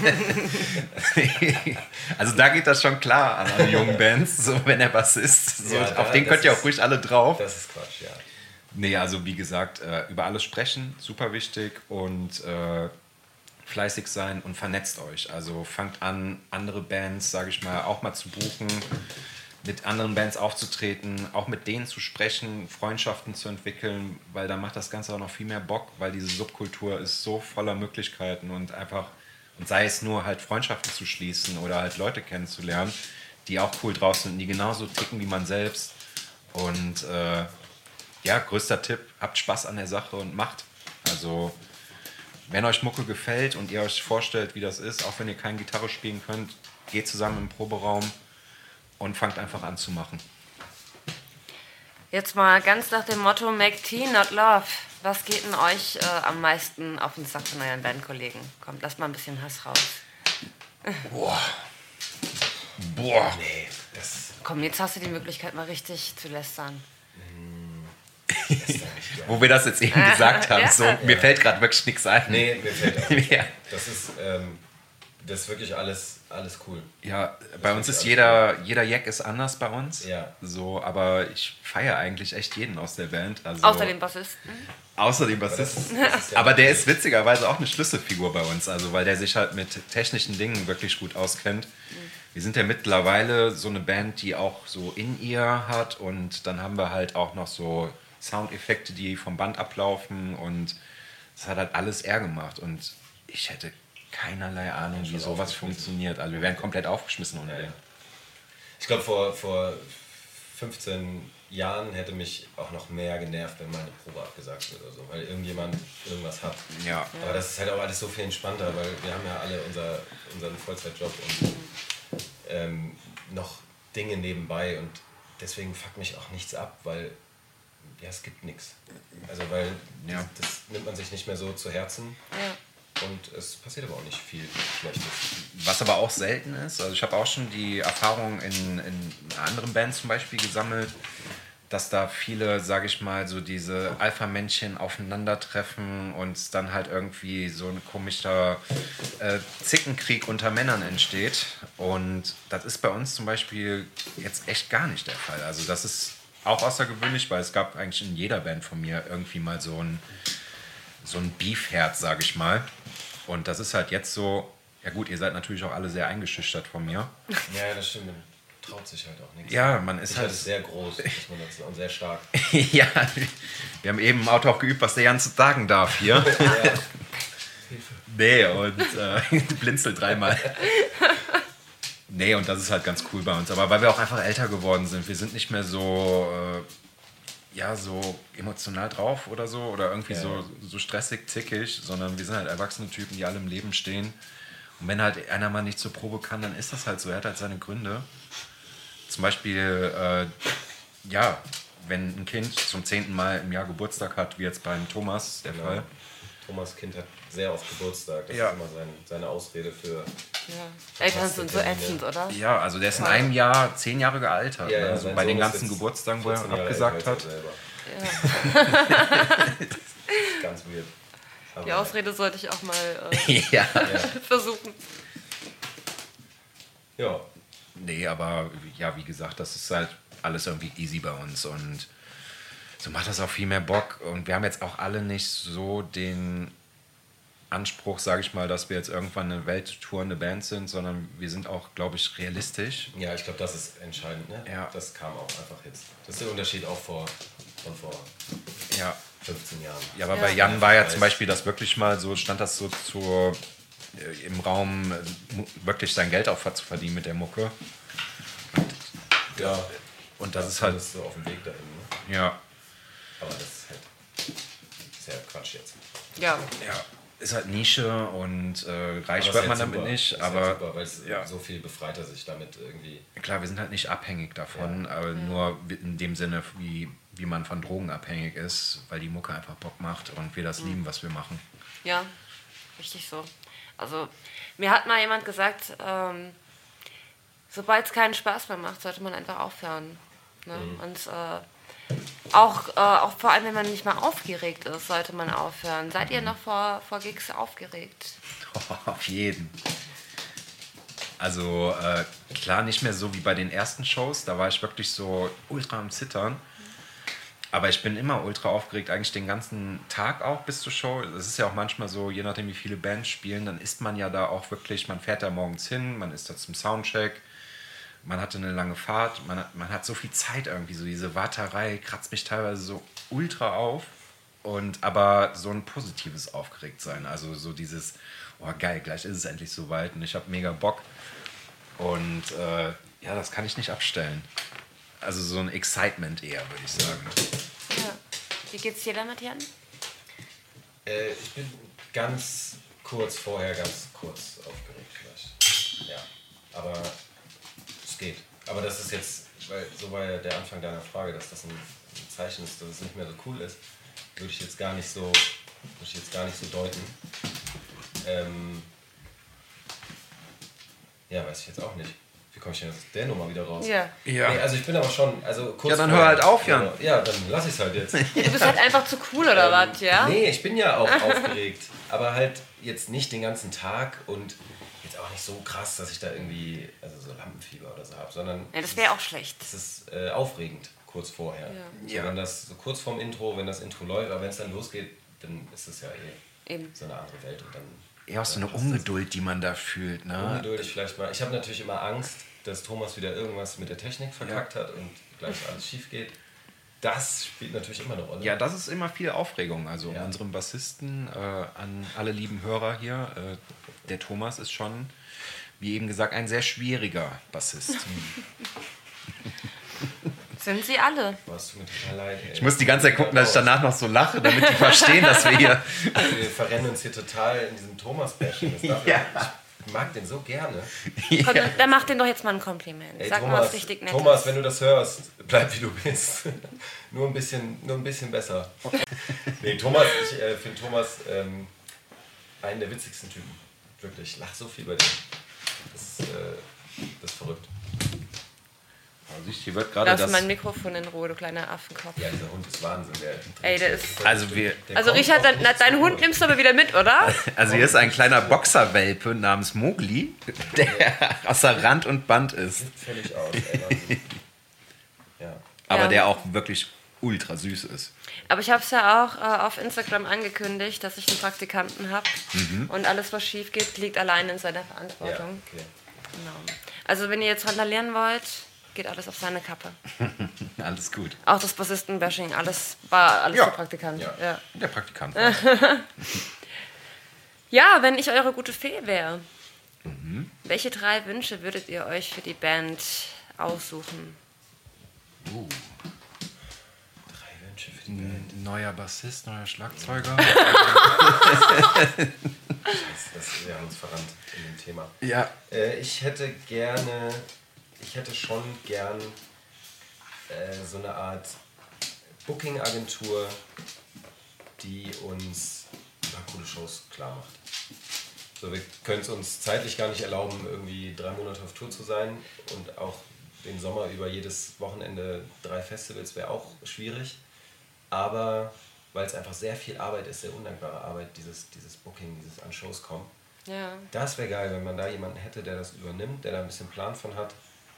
Also da geht das schon klar an alle jungen Bands, so wenn er Bassist. So, ja, auf da, den könnt ihr auch ruhig alle drauf. Das ist Quatsch, ja. Nee, also wie gesagt, äh, über alles sprechen, super wichtig und äh, fleißig sein und vernetzt euch. Also fangt an, andere Bands, sage ich mal, auch mal zu buchen, mit anderen Bands aufzutreten, auch mit denen zu sprechen, Freundschaften zu entwickeln, weil da macht das Ganze auch noch viel mehr Bock, weil diese Subkultur ist so voller Möglichkeiten und einfach, und sei es nur halt Freundschaften zu schließen oder halt Leute kennenzulernen, die auch cool drauf sind, die genauso ticken wie man selbst. Und äh, ja, größter Tipp, habt Spaß an der Sache und macht. Also wenn euch Mucke gefällt und ihr euch vorstellt, wie das ist, auch wenn ihr keine Gitarre spielen könnt, geht zusammen im Proberaum und fangt einfach an zu machen. Jetzt mal ganz nach dem Motto Make Tea, not Love. Was geht denn euch äh, am meisten auf den Sack von euren Bandkollegen? Kommt, lasst mal ein bisschen Hass raus. Boah. Boah. Nee, das... Komm, jetzt hast du die Möglichkeit, mal richtig zu lästern. Wo wir das jetzt eben gesagt haben, ja. so, mir ja. fällt gerade wirklich nichts ein. Nee, mir fällt auch nicht. Ja. Das ist, ähm, das ist wirklich alles, alles cool. Ja, das bei uns ist jeder, jeder Jack ist anders bei uns. Ja. So, aber ich feiere eigentlich echt jeden aus der Band. Also, außer dem Bassisten. Außer dem Bassisten. Aber, das, das ja aber der ist witzigerweise auch eine Schlüsselfigur bei uns, also weil der sich halt mit technischen Dingen wirklich gut auskennt. Mhm. Wir sind ja mittlerweile so eine Band, die auch so In-Ear hat und dann haben wir halt auch noch so Soundeffekte, die vom Band ablaufen und das hat halt alles er gemacht und ich hätte keinerlei Ahnung, wie sowas funktioniert. Also wir wären komplett aufgeschmissen ohne den. Ich glaube, vor, vor fünfzehn Jahren hätte mich auch noch mehr genervt, wenn meine Probe abgesagt wird oder so, weil irgendjemand irgendwas hat. Ja. Aber das ist halt auch alles so viel entspannter, weil wir haben ja alle unser, unseren Vollzeitjob und ähm, noch Dinge nebenbei und deswegen fuckt mich auch nichts ab, weil ja, es gibt nichts. Also weil ja. das, das nimmt man sich nicht mehr so zu Herzen. Ja. Und es passiert aber auch nicht viel Schlechtes. Was aber auch selten ist, also ich habe auch schon die Erfahrung in, in anderen Bands zum Beispiel gesammelt, dass da viele, sage ich mal, so diese Alpha-Männchen aufeinandertreffen und dann halt irgendwie so ein komischer äh, Zickenkrieg unter Männern entsteht. Und das ist bei uns zum Beispiel jetzt echt gar nicht der Fall. Also das ist auch außergewöhnlich, weil es gab eigentlich in jeder Band von mir irgendwie mal so ein, so ein Beef-Herz, sage ich mal. Und das ist halt jetzt so, ja gut, ihr seid natürlich auch alle sehr eingeschüchtert von mir. Ja, das stimmt. Man traut sich halt auch nichts. Ja, man ist ich halt... sehr groß muss man dazu, und sehr stark. Ja, wir haben eben im Auto auch geübt, was der Janze sagen darf hier. Ja. Nee, und äh, blinzelt dreimal. Nee, und das ist halt ganz cool bei uns. Aber weil wir auch einfach älter geworden sind. Wir sind nicht mehr so, äh, ja, so emotional drauf oder so. Oder irgendwie ja. so, so stressig, zickig. Sondern wir sind halt erwachsene Typen, die alle im Leben stehen. Und wenn halt einer mal nicht zur Probe kann, dann ist das halt so. Er hat halt seine Gründe. Zum Beispiel, äh, ja, wenn ein Kind zum zehnten Mal im Jahr Geburtstag hat, wie jetzt beim Thomas der genau. Fall. Thomas Kind hat sehr oft Geburtstag. Das ja. ist immer sein, seine Ausrede für... Ja. Eltern sind so ätzend, oder? Ja, also der ist in einem Jahr zehn Jahre gealtert. Ja, ja, also bei den ganzen Geburtstagen, wo er abgesagt hat. Ja. Ganz weird. Aber Die Ausrede sollte ich auch mal äh, ja. versuchen. Ja. Nee, aber ja, wie gesagt, das ist halt alles irgendwie easy bei uns und so macht das auch viel mehr Bock. Und wir haben jetzt auch alle nicht so den Anspruch, sage ich mal, dass wir jetzt irgendwann eine welttourende Band sind, sondern wir sind auch, glaube ich, realistisch. Ja, ich glaube, das ist entscheidend. Ne? Ja. Das kam auch einfach jetzt. Das ist der Unterschied auch vor, von vor Ja. fünfzehn Jahren. Ja, aber Ja. bei Jan war ja zum Beispiel das wirklich mal so, stand das so zur, äh, im Raum, äh, mu- wirklich sein Geld auch zu verdienen mit der Mucke. Ja. Und das ist halt, alles so auf dem Weg dahin. Ne? ja, Aber das ist halt sehr Quatsch jetzt. Ja. ja, ist halt Nische und äh, reich Aber wird ist man halt damit super. nicht, Ist aber halt super, weil es ja. so viel befreiter sich damit irgendwie. klar, wir sind halt nicht abhängig davon, aber nur in dem Sinne, wie, wie man von Drogen abhängig ist, weil die Mucke einfach Bock macht und wir das lieben, was wir machen. Ja, richtig so. Also, mir hat mal jemand gesagt, ähm, sobald es keinen Spaß mehr macht, sollte man einfach aufhören. Ne? Mhm. Und äh, auch, äh, auch vor allem, wenn man nicht mal aufgeregt ist, sollte man aufhören. Seid ihr noch vor, vor Gigs aufgeregt? Auf jeden. Also äh, klar, nicht mehr so wie bei den ersten Shows, da war ich wirklich so ultra am Zittern. Aber ich bin immer ultra aufgeregt, eigentlich den ganzen Tag auch bis zur Show. Das ist ja auch manchmal so, je nachdem wie viele Bands spielen, dann ist man ja da auch wirklich, man fährt da morgens hin, man ist da zum Soundcheck, man hatte eine lange Fahrt, man hat, man hat so viel Zeit irgendwie, so diese Warterei kratzt mich teilweise so ultra auf. Und aber so ein positives Aufgeregtsein, also so dieses, oh geil, gleich ist es endlich soweit und ich habe mega Bock. Und äh, ja, das kann ich nicht abstellen. Also so ein Excitement eher, würde ich sagen. Ja. Wie geht's dir damit, Jan? Äh, ich bin ganz kurz vorher, ganz kurz aufgeregt vielleicht. Ja, aber es geht. Aber das ist jetzt, weil so war ja der Anfang deiner Frage, dass das ein, ein Zeichen ist, dass es nicht mehr so cool ist, würde ich jetzt gar nicht so, würde ich jetzt gar nicht so deuten. Ähm, ja, weiß ich jetzt auch nicht. Wie komme ich denn aus der Nummer wieder raus? Ja. Ja. Nee, also ich bin aber schon, also kurz Ja, dann vorher- hör halt auf, Jan. Ja, dann lass ich es halt jetzt. Du bist halt einfach zu cool, oder was, ja? Nee, ich bin ja auch aufgeregt, aber halt jetzt nicht den ganzen Tag und jetzt auch nicht so krass, dass ich da irgendwie, also so Lampenfieber oder so habe, sondern Ja, das wäre auch schlecht. es ist äh, aufregend kurz vorher. Ja. So, Ja. wenn das so kurz vorm Intro, wenn das Intro läuft, aber wenn es dann losgeht, dann ist es ja eh Eben. so eine andere Welt und dann Eher auch so eine Ungeduld, die man da fühlt. Ne? ungeduldig vielleicht mal. Ich habe natürlich immer Angst, dass Thomas wieder irgendwas mit der Technik verkackt hat und gleich alles schief geht. Das spielt natürlich immer eine Rolle. Ja, das ist immer viel Aufregung. Also Ja. unserem Bassisten, äh, an alle lieben Hörer hier, äh, der Thomas ist schon, wie eben gesagt, ein sehr schwieriger Bassist. Sind sie alle. Was tut mir total leid. Ey. Ich muss die ganze Zeit gucken, dass ich danach noch so lache, damit die verstehen, dass wir hier... Wir verrennen uns hier total in diesem Thomas-Bashing. Das darf Ja. Ich mag den so gerne. Komm, dann, dann mach den doch jetzt mal ein Kompliment. Ey, Sag mal Thomas, was richtig Nettes. Thomas, wenn du das hörst, bleib wie du bist. nur, ein bisschen, nur ein bisschen besser. Nee, Thomas, ich äh, finde Thomas ähm, einen der witzigsten Typen. Wirklich, ich lach so viel bei dem. Das ist, äh, das ist verrückt. Siehst, hier wird gerade Lass das... mein Mikrofon in Ruhe, du kleiner Affenkopf. Ja, dieser Hund ist Wahnsinn. Der Ey, der ist- Also wir- der Also kommt Richard, auch dein, nicht deinen zur Hund Ruhe. nimmst du aber wieder mit, oder? Also hier ist ein kleiner Boxerwelpe namens Mowgli, der außer Rand und Band ist. Völlig aus. Ey, Wahnsinn. Ja. Aber Ja. der auch wirklich ultra süß ist. Aber ich habe es ja auch äh, auf Instagram angekündigt, dass ich einen Praktikanten habe. Und alles, was schief geht, liegt allein in seiner Ja, Verantwortung. okay. Genau. Also wenn ihr jetzt randalieren wollt, geht alles auf seine Kappe. Alles gut. Auch das Bassisten-Bashing, alles war alles Ja. der Praktikant. Ja. Ja. Der Praktikant. Ja, wenn ich eure gute Fee wäre, welche drei Wünsche würdet ihr euch für die Band aussuchen? Uh, Drei Wünsche für die Band. ein neuer Bassist, neuer Schlagzeuger. Das, das, wir haben uns verrannt in dem Thema. Ja. Äh, ich hätte gerne, ich hätte schon gern äh, so eine Art Booking-Agentur, die uns ein paar coole Shows klar macht. So, wir können es uns zeitlich gar nicht erlauben, irgendwie drei Monate auf Tour zu sein und auch den Sommer über jedes Wochenende drei Festivals wäre auch schwierig. Aber weil es einfach sehr viel Arbeit ist, sehr undankbare Arbeit, dieses, dieses Booking, dieses an Shows kommen. Ja. Das wäre geil, wenn man da jemanden hätte, der das übernimmt, der da ein bisschen Plan von hat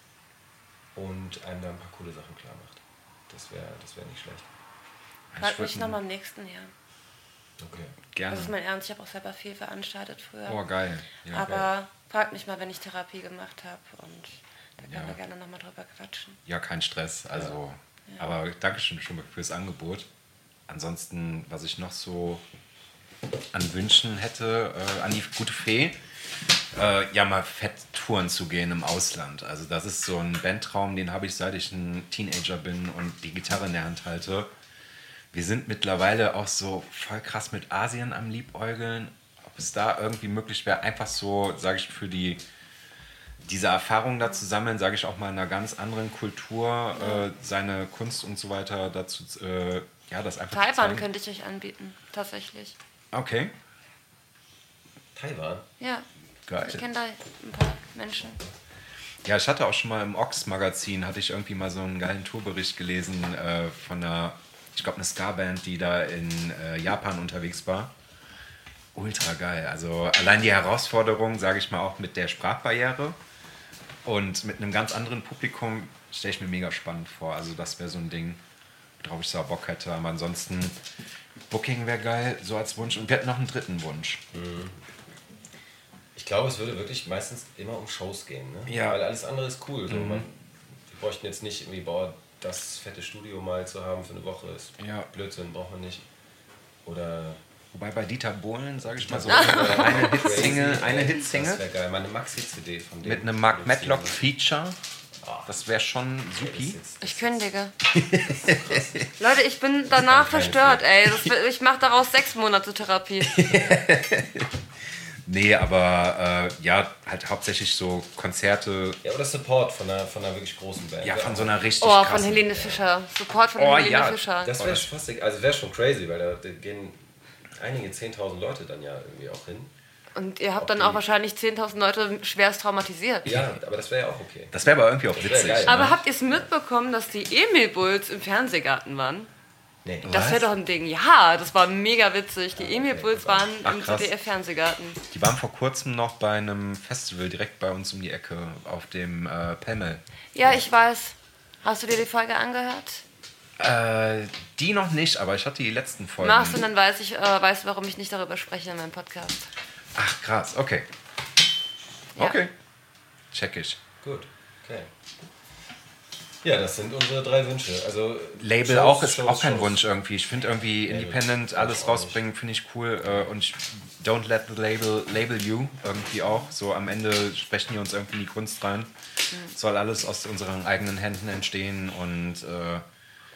und einem da ein paar coole Sachen klar macht. Das wäre das wär nicht schlecht. Frag mich nochmal im nächsten Jahr. Okay. Gerne. Das ist mein Ernst, ich habe auch selber viel veranstaltet früher. Oh, geil. Ja, Aber geil. frag mich mal, wenn ich Therapie gemacht habe und da können Ja. wir gerne nochmal drüber quatschen. Ja, kein Stress. Also, Ja. aber Dankeschön schon mal fürs Angebot. Ansonsten, was ich noch so an Wünschen hätte, äh, an die gute Fee, äh, ja mal fett Touren zu gehen im Ausland. Also das ist so ein Bandtraum, den habe ich seit ich ein Teenager bin und die Gitarre in der Hand halte. Wir sind mittlerweile auch so voll krass mit Asien am Liebäugeln. Ob es da irgendwie möglich wäre, einfach so, sage ich, für die diese Erfahrung da zu sammeln, sage ich auch mal in einer ganz anderen Kultur, äh, seine Kunst und so weiter dazu, äh, ja, das einfach zu Taiwan zeigen. könnte ich euch anbieten, tatsächlich. Okay, Taiwan? Ja, geil. ich kenne da ein paar Menschen. Ja, ich hatte auch schon mal im Ox-Magazin, hatte ich irgendwie mal so einen geilen Tourbericht gelesen äh, von einer, ich glaube, eine Ska-Band, die da in äh, Japan unterwegs war. Ultra geil. Also allein die Herausforderung, sage ich mal, auch mit der Sprachbarriere und mit einem ganz anderen Publikum stelle ich mir mega spannend vor. Also das wäre so ein Ding, worauf ich so Bock hätte. Aber ansonsten, Booking wäre geil, so als Wunsch. Und wir hätten noch einen dritten Wunsch. Ich glaube, es würde wirklich meistens immer um Shows gehen, ne? Ja. Weil alles andere ist cool. So. Man, wir bräuchten jetzt nicht irgendwie, boah, das fette Studio mal zu haben für eine Woche. Ist Ja. Blödsinn, braucht man nicht. Oder Wobei bei Dieter Bohlen, sage ich mal so, Oder eine Crazy, Hitsingle, eine ey, Hitsingle Das wäre geil. Mal eine Maxi-C D von dem. mit einem Mark Matlock-Feature. Das wäre schon supi. Ich kündige. Leute, ich bin danach keine verstört, ey. Das, ich mache daraus sechs Monate Therapie. Nee, aber äh, ja, halt hauptsächlich so Konzerte. Ja, oder Support von einer, von einer wirklich großen Band. Ja, von so einer richtig Oh, von krassen. Helene Fischer. Support von Oh, Helene ja. Fischer. Das wäre fast, also wäre schon crazy, weil da, da gehen einige zehntausend Leute dann ja irgendwie auch hin. Und ihr habt Ob dann die- auch wahrscheinlich zehntausend Leute schwerst traumatisiert. Ja, aber das wäre ja auch okay. Das wäre aber irgendwie auch wär witzig. geil. Aber habt ihr es mitbekommen, dass die Emil Bulls im Fernsehgarten waren? Nee. Das wäre doch ein Ding. Ja, das war mega witzig. Die Emil okay, Bulls super. waren Ach, im krass. Z D F-Fernsehgarten. Die waren vor kurzem noch bei einem Festival direkt bei uns um die Ecke auf dem äh, Pemmel. Ja, ich weiß. Hast du dir die Folge angehört? Äh, die noch nicht, aber ich hatte die letzten Folgen. Machst du, dann weiß ich, äh, weißt du, warum ich nicht darüber spreche in meinem Podcast. Ach, krass, okay. Ja. Okay. Check ich. Gut, okay. Ja, das sind unsere drei Wünsche. Also Label Shows, auch ist Shows, auch kein Shows. Wunsch irgendwie. Ich finde irgendwie Independent Label alles auch rausbringen, finde ich cool. Äh, und ich, don't let the label label you irgendwie auch. So am Ende sprechen die uns irgendwie in die Kunst rein. Soll alles aus unseren eigenen Händen entstehen und äh, ja,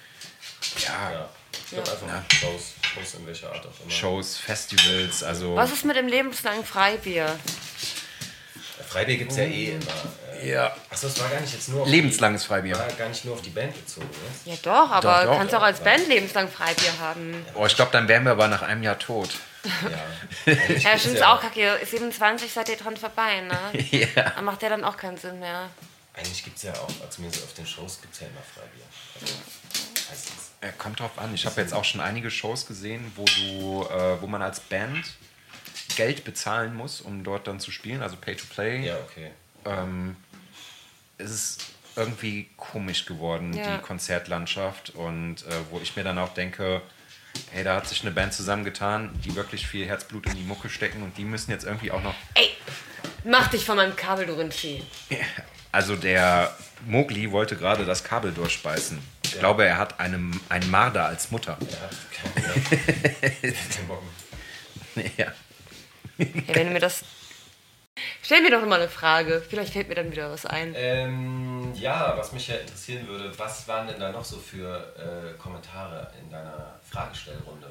Ja, ich glaube einfach Ja. Shows, Shows in welcher Art auch immer. Shows, Festivals, also Was ist mit dem lebenslangen Freibier? Freibier gibt es ja eh immer. Äh, ja. Achso, es war gar nicht jetzt nur auf Lebenslanges die, Freibier. war gar nicht nur auf die Band bezogen. Ne? Ja doch, aber Doch, doch. kannst auch als Band lebenslang Freibier haben. Oh, ich glaube, dann wären wir aber nach einem Jahr tot. Ja, Ja, stimmt ja- auch, Kacke. siebenundzwanzig seid ihr dran vorbei, ne? Ja. Dann macht ja dann auch keinen Sinn mehr. Eigentlich gibt es ja auch, zumindest auf den Shows gibt es ja immer Freibier. Also, meistens. Ja, kommt drauf an. Ich habe jetzt auch schon einige Shows gesehen, wo du, äh, wo man als Band Geld bezahlen muss, um dort dann zu spielen, also Pay to Play. Ja, okay. Ähm, es ist irgendwie komisch geworden, Ja. die Konzertlandschaft. Und äh, wo ich mir dann auch denke, hey, da hat sich eine Band zusammengetan, die wirklich viel Herzblut in die Mucke stecken und die müssen jetzt irgendwie auch noch. Ey, mach dich von meinem Kabel, du Rindvieh. Also der Mowgli wollte gerade das Kabel durchbeißen. Ich Ja. glaube, er hat einem, einen Marder als Mutter. Er hat keinen kein Bock. Ja. Hey, wenn du mir das... Stell mir doch mal eine Frage. Vielleicht fällt mir dann wieder was ein. Ähm, ja, was mich ja interessieren würde, was waren denn da noch so für äh, Kommentare in deiner Fragestellrunde?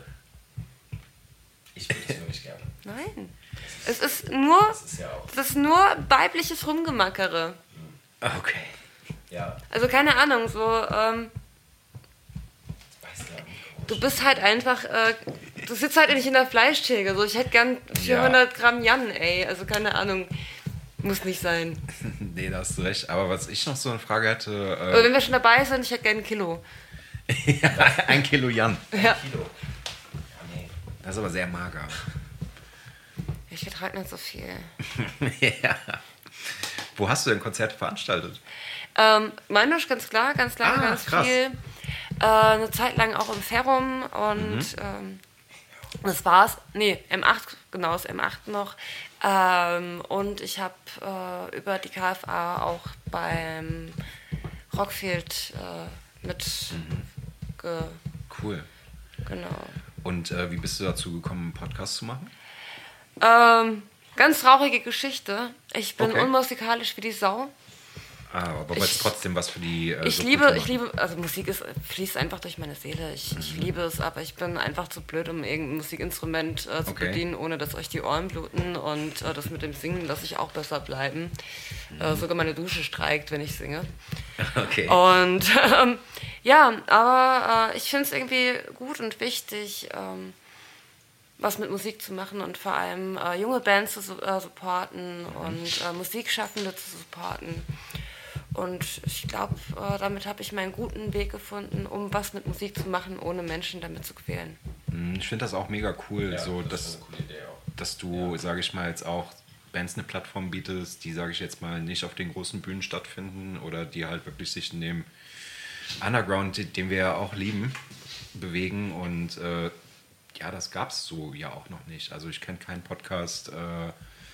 Ich würde das wirklich gerne. Nein. Es ist nur... Das ist ja auch. Es ist nur weibliches Rumgemackere. Okay. Ja, Also keine Ahnung, so... Ähm, weiß ja nicht. du bist halt einfach... Äh, du sitzt halt nicht in der Fleischtheke. So, ich hätte gern vierhundert Gramm Jan, ey. Also keine Ahnung. Muss nicht sein. Nee, da hast du recht. Aber was ich noch so eine Frage hätte, Aber äh, wenn wir schon dabei sind, ich hätte gerne ein Kilo. ein Kilo Jan. Ja. Kilo. Das ist aber sehr mager. Ich vertrage nicht so viel. Ja. Wo hast du denn Konzerte veranstaltet? Ähm, Meinisch, ganz klar, ganz lange, Ah, ganz krass. viel. Äh, eine Zeit lang auch im Ferrum und Mhm. ähm, das war's. Nee, M acht, genau, das M acht noch. Ähm, und ich habe äh, über die K F A auch beim Rockfield äh, mit Mhm. ge, Cool. genau. Und äh, wie bist du dazu gekommen, einen Podcast zu machen? Ähm, ganz traurige Geschichte. Ich bin Okay. unmusikalisch wie die Sau. Ah, aber Ich- wolltest trotzdem was für die äh, Ich Subkultur liebe, ich machen? liebe, also Musik ist, fließt einfach durch meine Seele. Ich, ich Mhm. liebe es, aber ich bin einfach zu blöd, um irgendein Musikinstrument äh, zu Okay. bedienen, ohne dass euch die Ohren bluten. Und äh, das mit dem Singen lasse ich auch besser bleiben. Mhm. Äh, sogar meine Dusche streikt, wenn ich singe. Okay. Und ähm, ja, aber äh, ich finde es irgendwie gut und wichtig, ähm, was mit Musik zu machen und vor allem äh, junge Bands zu su- äh, supporten und äh, Musikschaffende zu supporten. Und ich glaube, äh, damit habe ich meinen guten Weg gefunden, um was mit Musik zu machen, ohne Menschen damit zu quälen. Hm, Ich finde das auch mega cool, Ja, so das dass, ist eine coole Idee auch. dass du, sage ich mal, jetzt auch Bands eine Plattform bietest, die, sage ich jetzt mal, nicht auf den großen Bühnen stattfinden oder die halt wirklich sich in dem Underground, den- den wir ja auch lieben, bewegen. Und äh, ja, das gab es so ja auch noch nicht. Also ich kenne keinen Podcast, äh,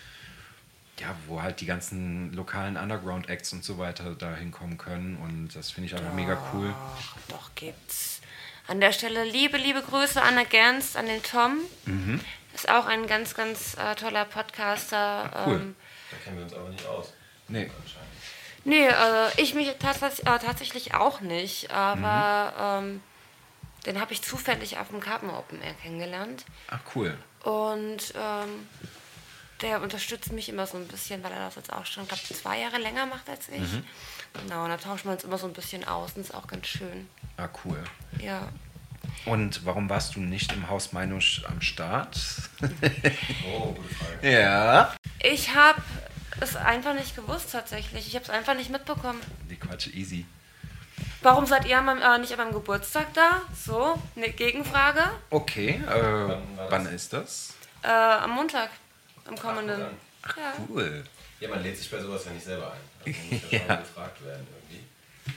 ja, wo halt die ganzen lokalen Underground-Acts und so weiter da hinkommen können. Und das finde ich einfach mega cool. Doch, doch gibt's. An der Stelle liebe, liebe Grüße an der Gernst, an den Tom. Mhm. Ist auch ein ganz, ganz äh, toller Podcaster. Ach, cool. Ähm, Da kennen wir uns aber nicht aus. Nee. Anscheinend. nee, äh, ich mich tats- äh, tatsächlich auch nicht, aber Mhm. ähm, den habe ich zufällig auf dem Karpen Open Air kennengelernt. Ach, cool. Und ähm, der unterstützt mich immer so ein bisschen, weil er das jetzt auch schon, ich glaube, zwei Jahre länger macht als ich. Mhm. Genau, und da tauschen wir uns immer so ein bisschen aus und ist auch ganz schön. Ah, cool. Ja. Und warum warst du nicht im Haus Meinusch am Start? Oh, gute Frage. Ja. Ich habe es einfach nicht gewusst tatsächlich. Ich habe es einfach nicht mitbekommen. Die Quatsch, easy. Warum seid ihr am, äh, nicht an meinem Geburtstag da? So, eine Gegenfrage. Okay, äh, war das? wann ist das? Äh, am Montag, am kommenden. Ach, guck an. Ja. Cool. Ja, man lädt sich bei sowas ja nicht selber ein. Also man muss ja schon Ja. gefragt werden irgendwie.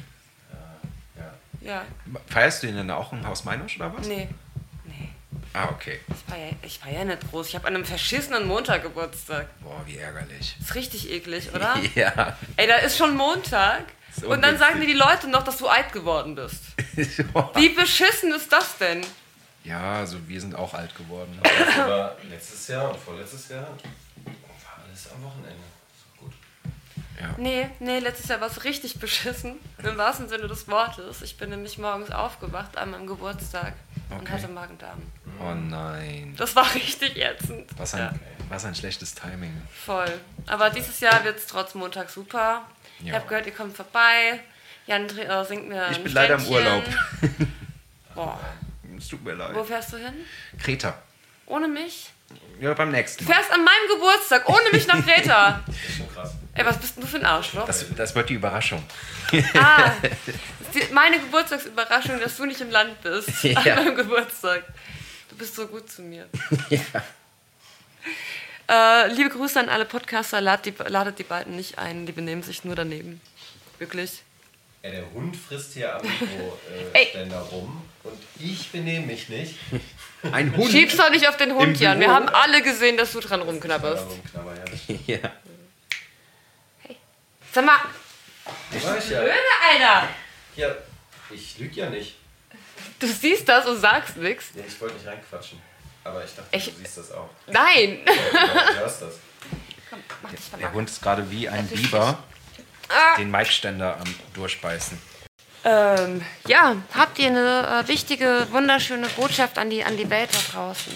Äh, ja. Ja, Feierst du ihn denn auch im Haus Meinusch oder was? nee. Nee, Ah, okay. ich feier, ich feier nicht groß. Ich habe an einem verschissenen Montag Geburtstag. Boah, wie ärgerlich. Ist richtig eklig, oder? Ja. Ey, da ist schon Montag. Ist Und dann sagen dir ungünstig. die Leute noch, dass du alt geworden bist. Wie beschissen ist das denn? Ja, also wir sind auch alt geworden. Das war letztes Jahr und vorletztes Jahr war alles am Wochenende. So gut. Ja. Nee, nee, letztes Jahr war es richtig beschissen. Im wahrsten Sinne des Wortes. Ich bin nämlich morgens aufgewacht an meinem Geburtstag und Okay. hatte Magen-Darm. Oh nein. Das war richtig ätzend. Was Ja, ein, was ein schlechtes Timing. voll. Aber dieses Jahr wird es trotz Montag super. Ich Ja. habe gehört, ihr kommt vorbei. Jan äh, singt mir Ich ein bin leider im Ständchen. Urlaub. Boah. Es tut mir leid. Wo fährst du hin? Kreta. Ohne mich? Ja, beim nächsten Du Mal. fährst an meinem Geburtstag ohne mich nach Kreta. Das ist schon krass. Ey, was bist denn du für ein Arschloch? Das, das wird die Überraschung. Ah, das ist die, meine Geburtstagsüberraschung, dass du nicht im Land bist Ja. an meinem Geburtstag. Du bist so gut zu mir. Ja. Äh, liebe Grüße an alle Podcaster, lad die, ladet die beiden nicht ein, die benehmen sich nur daneben. Wirklich. Ja, der Hund frisst hier am Ey. Mikroständer rum und ich benehme mich nicht. Ein Hund. Schieb's doch nicht auf den Hund, Im Jan. Wir Büro? haben alle gesehen, dass du dran rumknabberst. Rumknabber, ja, das stimmt. Ja. Sag mal, War ich ja. Blöde, Alter! Ja, ich lüge ja nicht. Du siehst das und sagst nichts. Ja, ich wollte nicht reinquatschen. Aber ich dachte, Ich- du siehst das auch. Nein! Ja, du hörst das. Komm, mach dich Der mal. Hund ist gerade wie ein Erwisch Biber Ah. den Maikständer am Durchbeißen. Ähm, ja, habt ihr eine äh, wichtige, wunderschöne Botschaft an die, an die Welt da draußen?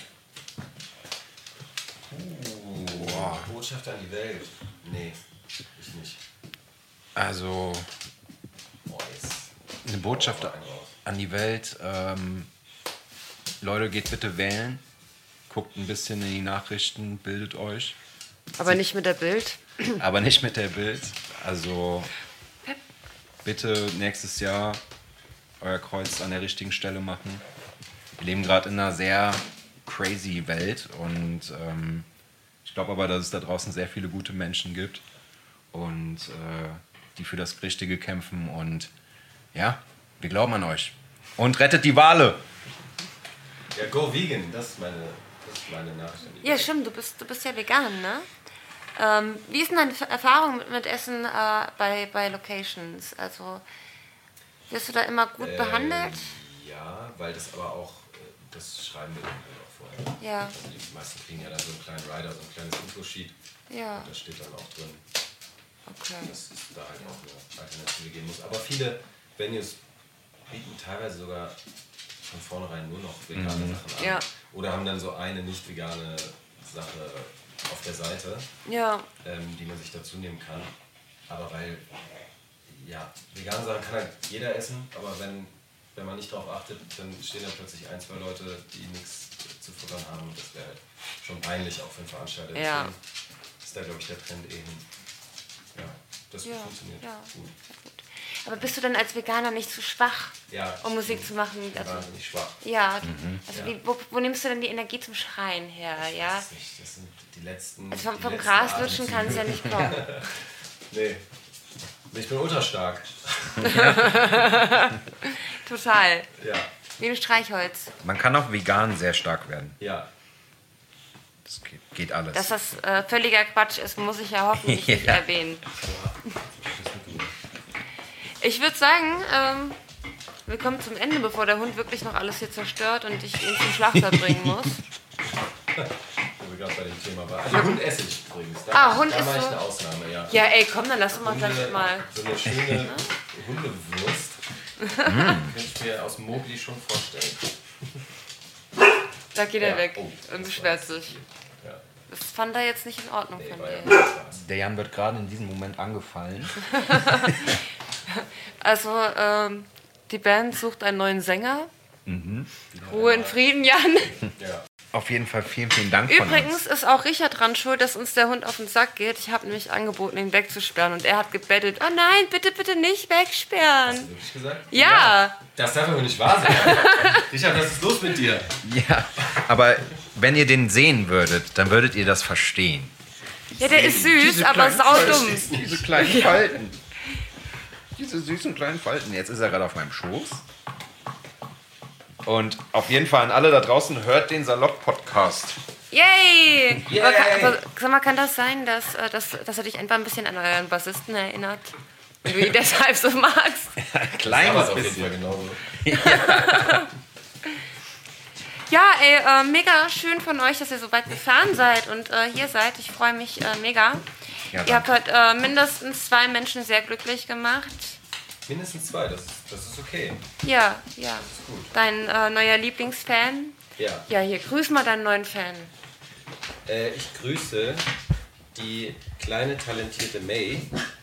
Boah. Botschaft an die Welt. Nee, ich nicht. Also Boah, jetzt. eine Botschaft Einen raus. an die Welt. Ähm, Leute, geht bitte wählen. Guckt ein bisschen in die Nachrichten, bildet euch. Aber nicht mit der Bild. Aber nicht mit der Bild. Also bitte nächstes Jahr euer Kreuz an der richtigen Stelle machen. Wir leben gerade in einer sehr crazy Welt. Und ähm, ich glaube aber, dass es da draußen sehr viele gute Menschen gibt und äh, die für das Richtige kämpfen. Und ja, wir glauben an euch. Und rettet die Wale! Ja, go vegan, das ist meine, das ist meine Nachricht. Ja, stimmt, du bist, du bist ja vegan, ne? Ähm, wie ist denn deine Erfahrung mit, mit Essen äh, bei, bei Locations? Also, wirst du da immer gut Ähm, behandelt? Ja, weil das aber auch, äh, das schreiben wir dann halt auch vorher. Ja. Also die meisten kriegen ja dann so einen kleinen Rider, so ein kleines Infosheet. Ja. Und da steht dann auch drin, Okay. dass es da halt auch eine Alternative geben muss. Aber viele Venues bieten teilweise sogar von vornherein nur noch vegane Mhm. Sachen an. Ja. Oder haben dann so eine nicht vegane Sache auf der Seite, Ja, ähm, die man sich dazu nehmen kann. Aber weil, ja, vegane Sachen kann halt jeder essen, aber wenn, wenn man nicht darauf achtet, dann stehen dann plötzlich ein, zwei Leute, die nichts zu futtern haben. Und das wäre halt schon peinlich, auch für einen Veranstalter. Ja. Deswegen ist da, glaube ich, der Trend eh hin. Ja, das ja, funktioniert ja. gut. Sehr gut. Aber bist du denn als Veganer nicht zu schwach, Ja, um Musik zu machen? Ich bin Also, wahnsinnig schwach. ja, also Ja. Wie, wo, wo nimmst du denn die Energie zum Schreien her? Ja? Das, ist nicht, das sind die letzten. Also vom, die vom letzten Gras lutschen Atemzüge. kann es ja nicht kommen. Nee. Ich bin ultra stark. Total. Ja. Wie ein Streichholz. Man kann auch vegan sehr stark werden. Ja. Das geht, geht alles. Dass das äh, völliger Quatsch ist, muss ich ja hoffentlich nicht Ja. erwähnen. Ich würde sagen, ähm, wir kommen zum Ende, bevor der Hund wirklich noch alles hier zerstört und ich ihn zum Schlachter bringen muss. Wo wir gerade bei dem Thema waren. Also Hund esse ich übrigens. Da, Ah, Hund da ist mache ich so- eine Ausnahme, ja. Ja, ey, komm, dann lass doch mal Hunde, vielleicht mal. So eine schöne Hundewurst. Könnte ich mir aus dem Mobili schon vorstellen. Da geht er Ja. weg Oh, und das beschwert war sich. Ja. Das fand er jetzt nicht in Ordnung Nee, von war ja dir. nur Spaß. Der Jan wird gerade in diesem Moment angefallen. Also, ähm, die Band sucht einen neuen Sänger. Mhm. Ruhe in Frieden, Jan. Ja. Auf jeden Fall vielen, vielen Dank von Übrigens ist auch Richard dran schuld, dass uns der Hund auf den Sack geht. Ich habe nämlich angeboten, ihn wegzusperren. Und er hat gebettelt, oh nein, bitte, bitte nicht wegsperren. Hast du wirklich gesagt? Ja. Das darf aber nicht wahr sein. Richard, was ist los mit dir? uns. Ja, aber wenn ihr den sehen würdet, dann würdet ihr das verstehen. Ja, der ist süß, aber saudumm. Diese kleinen Falten. Diese süßen kleinen Falten. Jetzt ist er gerade auf meinem Schoß. Und auf jeden Fall an alle da draußen, hört den Salopp-Podcast. Yay! Yay. Aber, kann, aber sag mal, kann das sein, dass, äh, dass, dass er dich einfach ein bisschen an euren Bassisten erinnert? Wenn du ihn deshalb so magst? Kleines Aber auf jeden bisschen. Fall genauso. Ja, ey, äh, mega schön von euch, dass ihr so weit gefahren seid und äh, hier seid. Ich freue mich äh, mega. Ja, Ihr habt heute äh, mindestens zwei Menschen sehr glücklich gemacht. Mindestens zwei, das, das ist okay. Ja, ja. gut. Dein äh, neuer Lieblingsfan. Ja. Ja, hier, grüß mal deinen neuen Fan. Äh, ich grüße die kleine, talentierte May,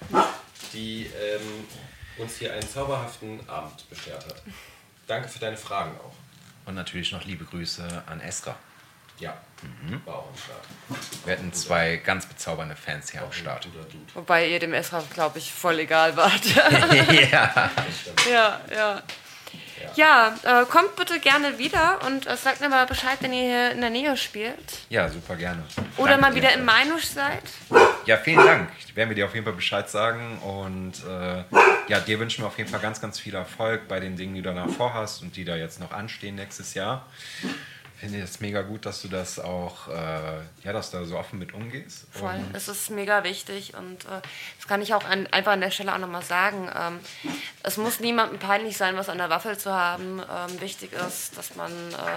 die ähm, uns hier einen zauberhaften Abend beschert hat. Danke für deine Fragen auch. Und natürlich noch liebe Grüße an Esra. Ja, war auch am Start. Wir hatten zwei ganz bezaubernde Fans hier am Auch ein Start. guter Dude. Wobei ihr dem Esra, glaube ich, voll egal wart. Ja. Das stimmt. ja, ja. Ja, äh, kommt bitte gerne wieder und äh, sagt mir mal Bescheid, wenn ihr hier in der Nähe spielt. Ja, super gerne. Oder Danke mal wieder dir. im Mainusch seid. Ja, vielen Dank. Werden wir dir auf jeden Fall Bescheid sagen. Und äh, ja, dir wünschen wir auf jeden Fall ganz, ganz viel Erfolg bei den Dingen, die du danach vorhast und die da jetzt noch anstehen nächstes Jahr. Finde es mega gut, dass du das auch, äh, ja, dass du da so offen mit umgehst. Voll, Und es ist mega wichtig und äh, das kann ich auch an, einfach an der Stelle auch nochmal sagen. Ähm, es muss niemandem peinlich sein, was an der Waffel zu haben. Ähm, wichtig ist, dass man,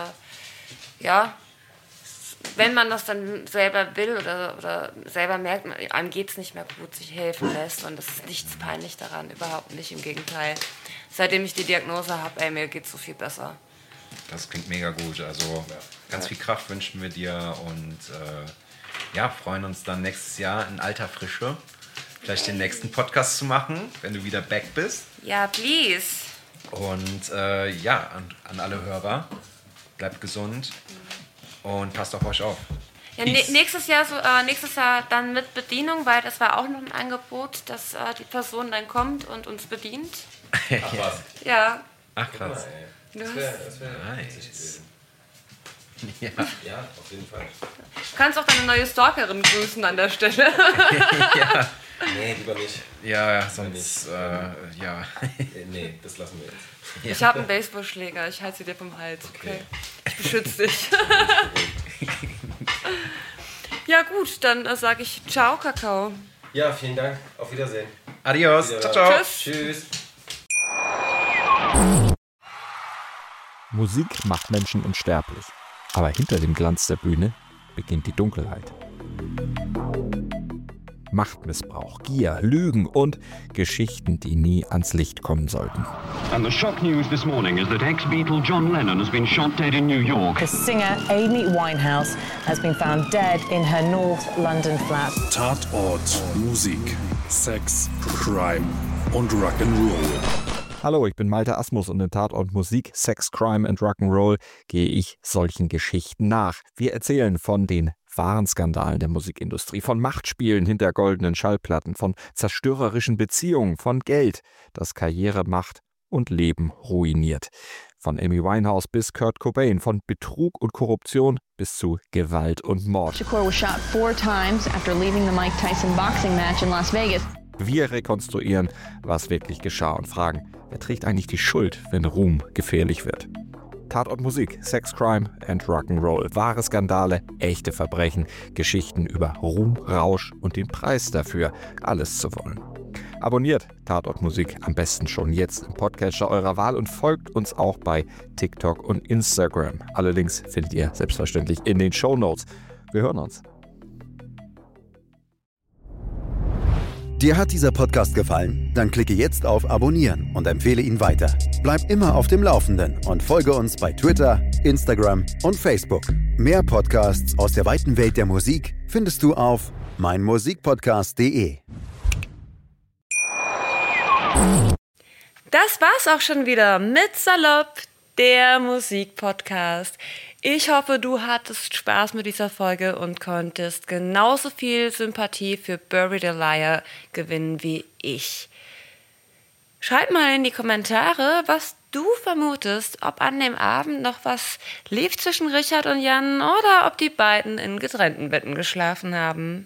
äh, ja, wenn man das dann selber will oder, oder selber merkt, einem geht es nicht mehr gut, sich helfen lässt und es ist nichts peinlich daran, überhaupt nicht, im Gegenteil. Seitdem ich die Diagnose habe, ey, mir geht es so viel besser. das klingt mega gut. Also ganz viel Kraft wünschen wir dir und äh, ja, freuen uns dann nächstes Jahr in alter Frische vielleicht den nächsten Podcast zu machen, wenn du wieder back bist. Ja, please. Und äh, ja, an, an alle Hörer, bleibt gesund und passt auf euch auf. Ja, ne, nächstes Jahr so, äh, nächstes Jahr dann mit Bedienung, weil das war auch noch ein Angebot, dass äh, die Person dann kommt und uns bedient. Ach was. Ja, Ach krass. Ey, Das wäre das wär Nice. witzig gewesen. Ja. Ja, auf jeden Fall. Du kannst auch deine neue Stalkerin grüßen an der Stelle. Ja. Nee, lieber nicht. Ja, ja, sonst, äh, ja. Äh, Nee, das lassen wir jetzt. Ich habe einen Baseballschläger, ich halte sie dir vom Hals, okay? Okay. Ich beschütze dich. Ja gut, dann äh, sage ich ciao, Kakao. Ja, vielen Dank. Auf Wiedersehen. Adios. Wiederhören. Ciao, ciao. Tschüss. Tschüss. Musik macht Menschen unsterblich. Aber hinter dem Glanz der Bühne beginnt die Dunkelheit. Machtmissbrauch, Gier, Lügen und Geschichten, die nie ans Licht kommen sollten. And the shock news this morning is that ex-Beatle John Lennon has been shot dead in New York. The singer Amy Winehouse has been found dead in her North London flat. Tatort, Musik, Sex, Crime und Rock'n'Roll. Hallo, ich bin Malte Asmus und in Tatort Musik, Sex, Crime and Rock'n'Roll gehe ich solchen Geschichten nach. Wir erzählen von den wahren Skandalen der Musikindustrie, von Machtspielen hinter goldenen Schallplatten, von zerstörerischen Beziehungen, von Geld, das Karriere macht und Leben ruiniert. Von Amy Winehouse bis Kurt Cobain, von Betrug und Korruption bis zu Gewalt und Mord. Shakur was shot four times after leaving the Mike Tyson boxing match in Las Vegas. Wir rekonstruieren, was wirklich geschah und fragen, wer trägt eigentlich die Schuld, wenn Ruhm gefährlich wird. Tatort Musik, Sex, Crime and Rock'n'Roll. Wahre Skandale, echte Verbrechen, Geschichten über Ruhm, Rausch und den Preis dafür, alles zu wollen. Abonniert Tatort Musik am besten schon jetzt im Podcatcher eurer Wahl und folgt uns auch bei TikTok und Instagram. Alle Links findet ihr selbstverständlich in den Shownotes. Wir hören uns. Dir hat dieser Podcast gefallen? Dann klicke jetzt auf Abonnieren und empfehle ihn weiter. Bleib immer auf dem Laufenden und folge uns bei Twitter, Instagram und Facebook. Mehr Podcasts aus der weiten Welt der Musik findest du auf meinmusikpodcast punkt de. Das war's auch schon wieder mit Salopp, der Musikpodcast. Ich hoffe, du hattest Spaß mit dieser Folge und konntest genauso viel Sympathie für Bury the Liar gewinnen wie ich. Schreib mal in die Kommentare, was du vermutest, ob an dem Abend noch was lief zwischen Richard und Jan oder ob die beiden in getrennten Betten geschlafen haben.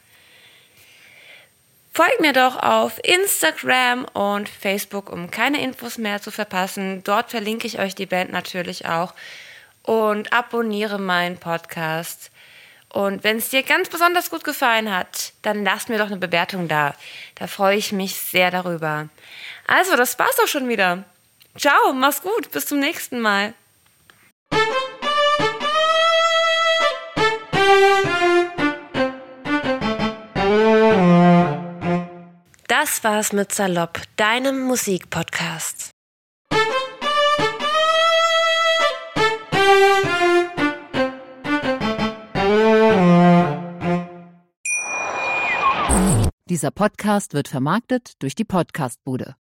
Folgt mir doch auf Instagram und Facebook, um keine Infos mehr zu verpassen. Dort verlinke ich euch die Band natürlich auch. Und abonniere meinen Podcast. Und wenn es dir ganz besonders gut gefallen hat, dann lasst mir doch eine Bewertung da. Da freue ich mich sehr darüber. Also, das war's auch schon wieder. Ciao, mach's gut, bis zum nächsten Mal. Das war's mit Salopp, deinem Musikpodcast. Dieser Podcast wird vermarktet durch die Podcastbude.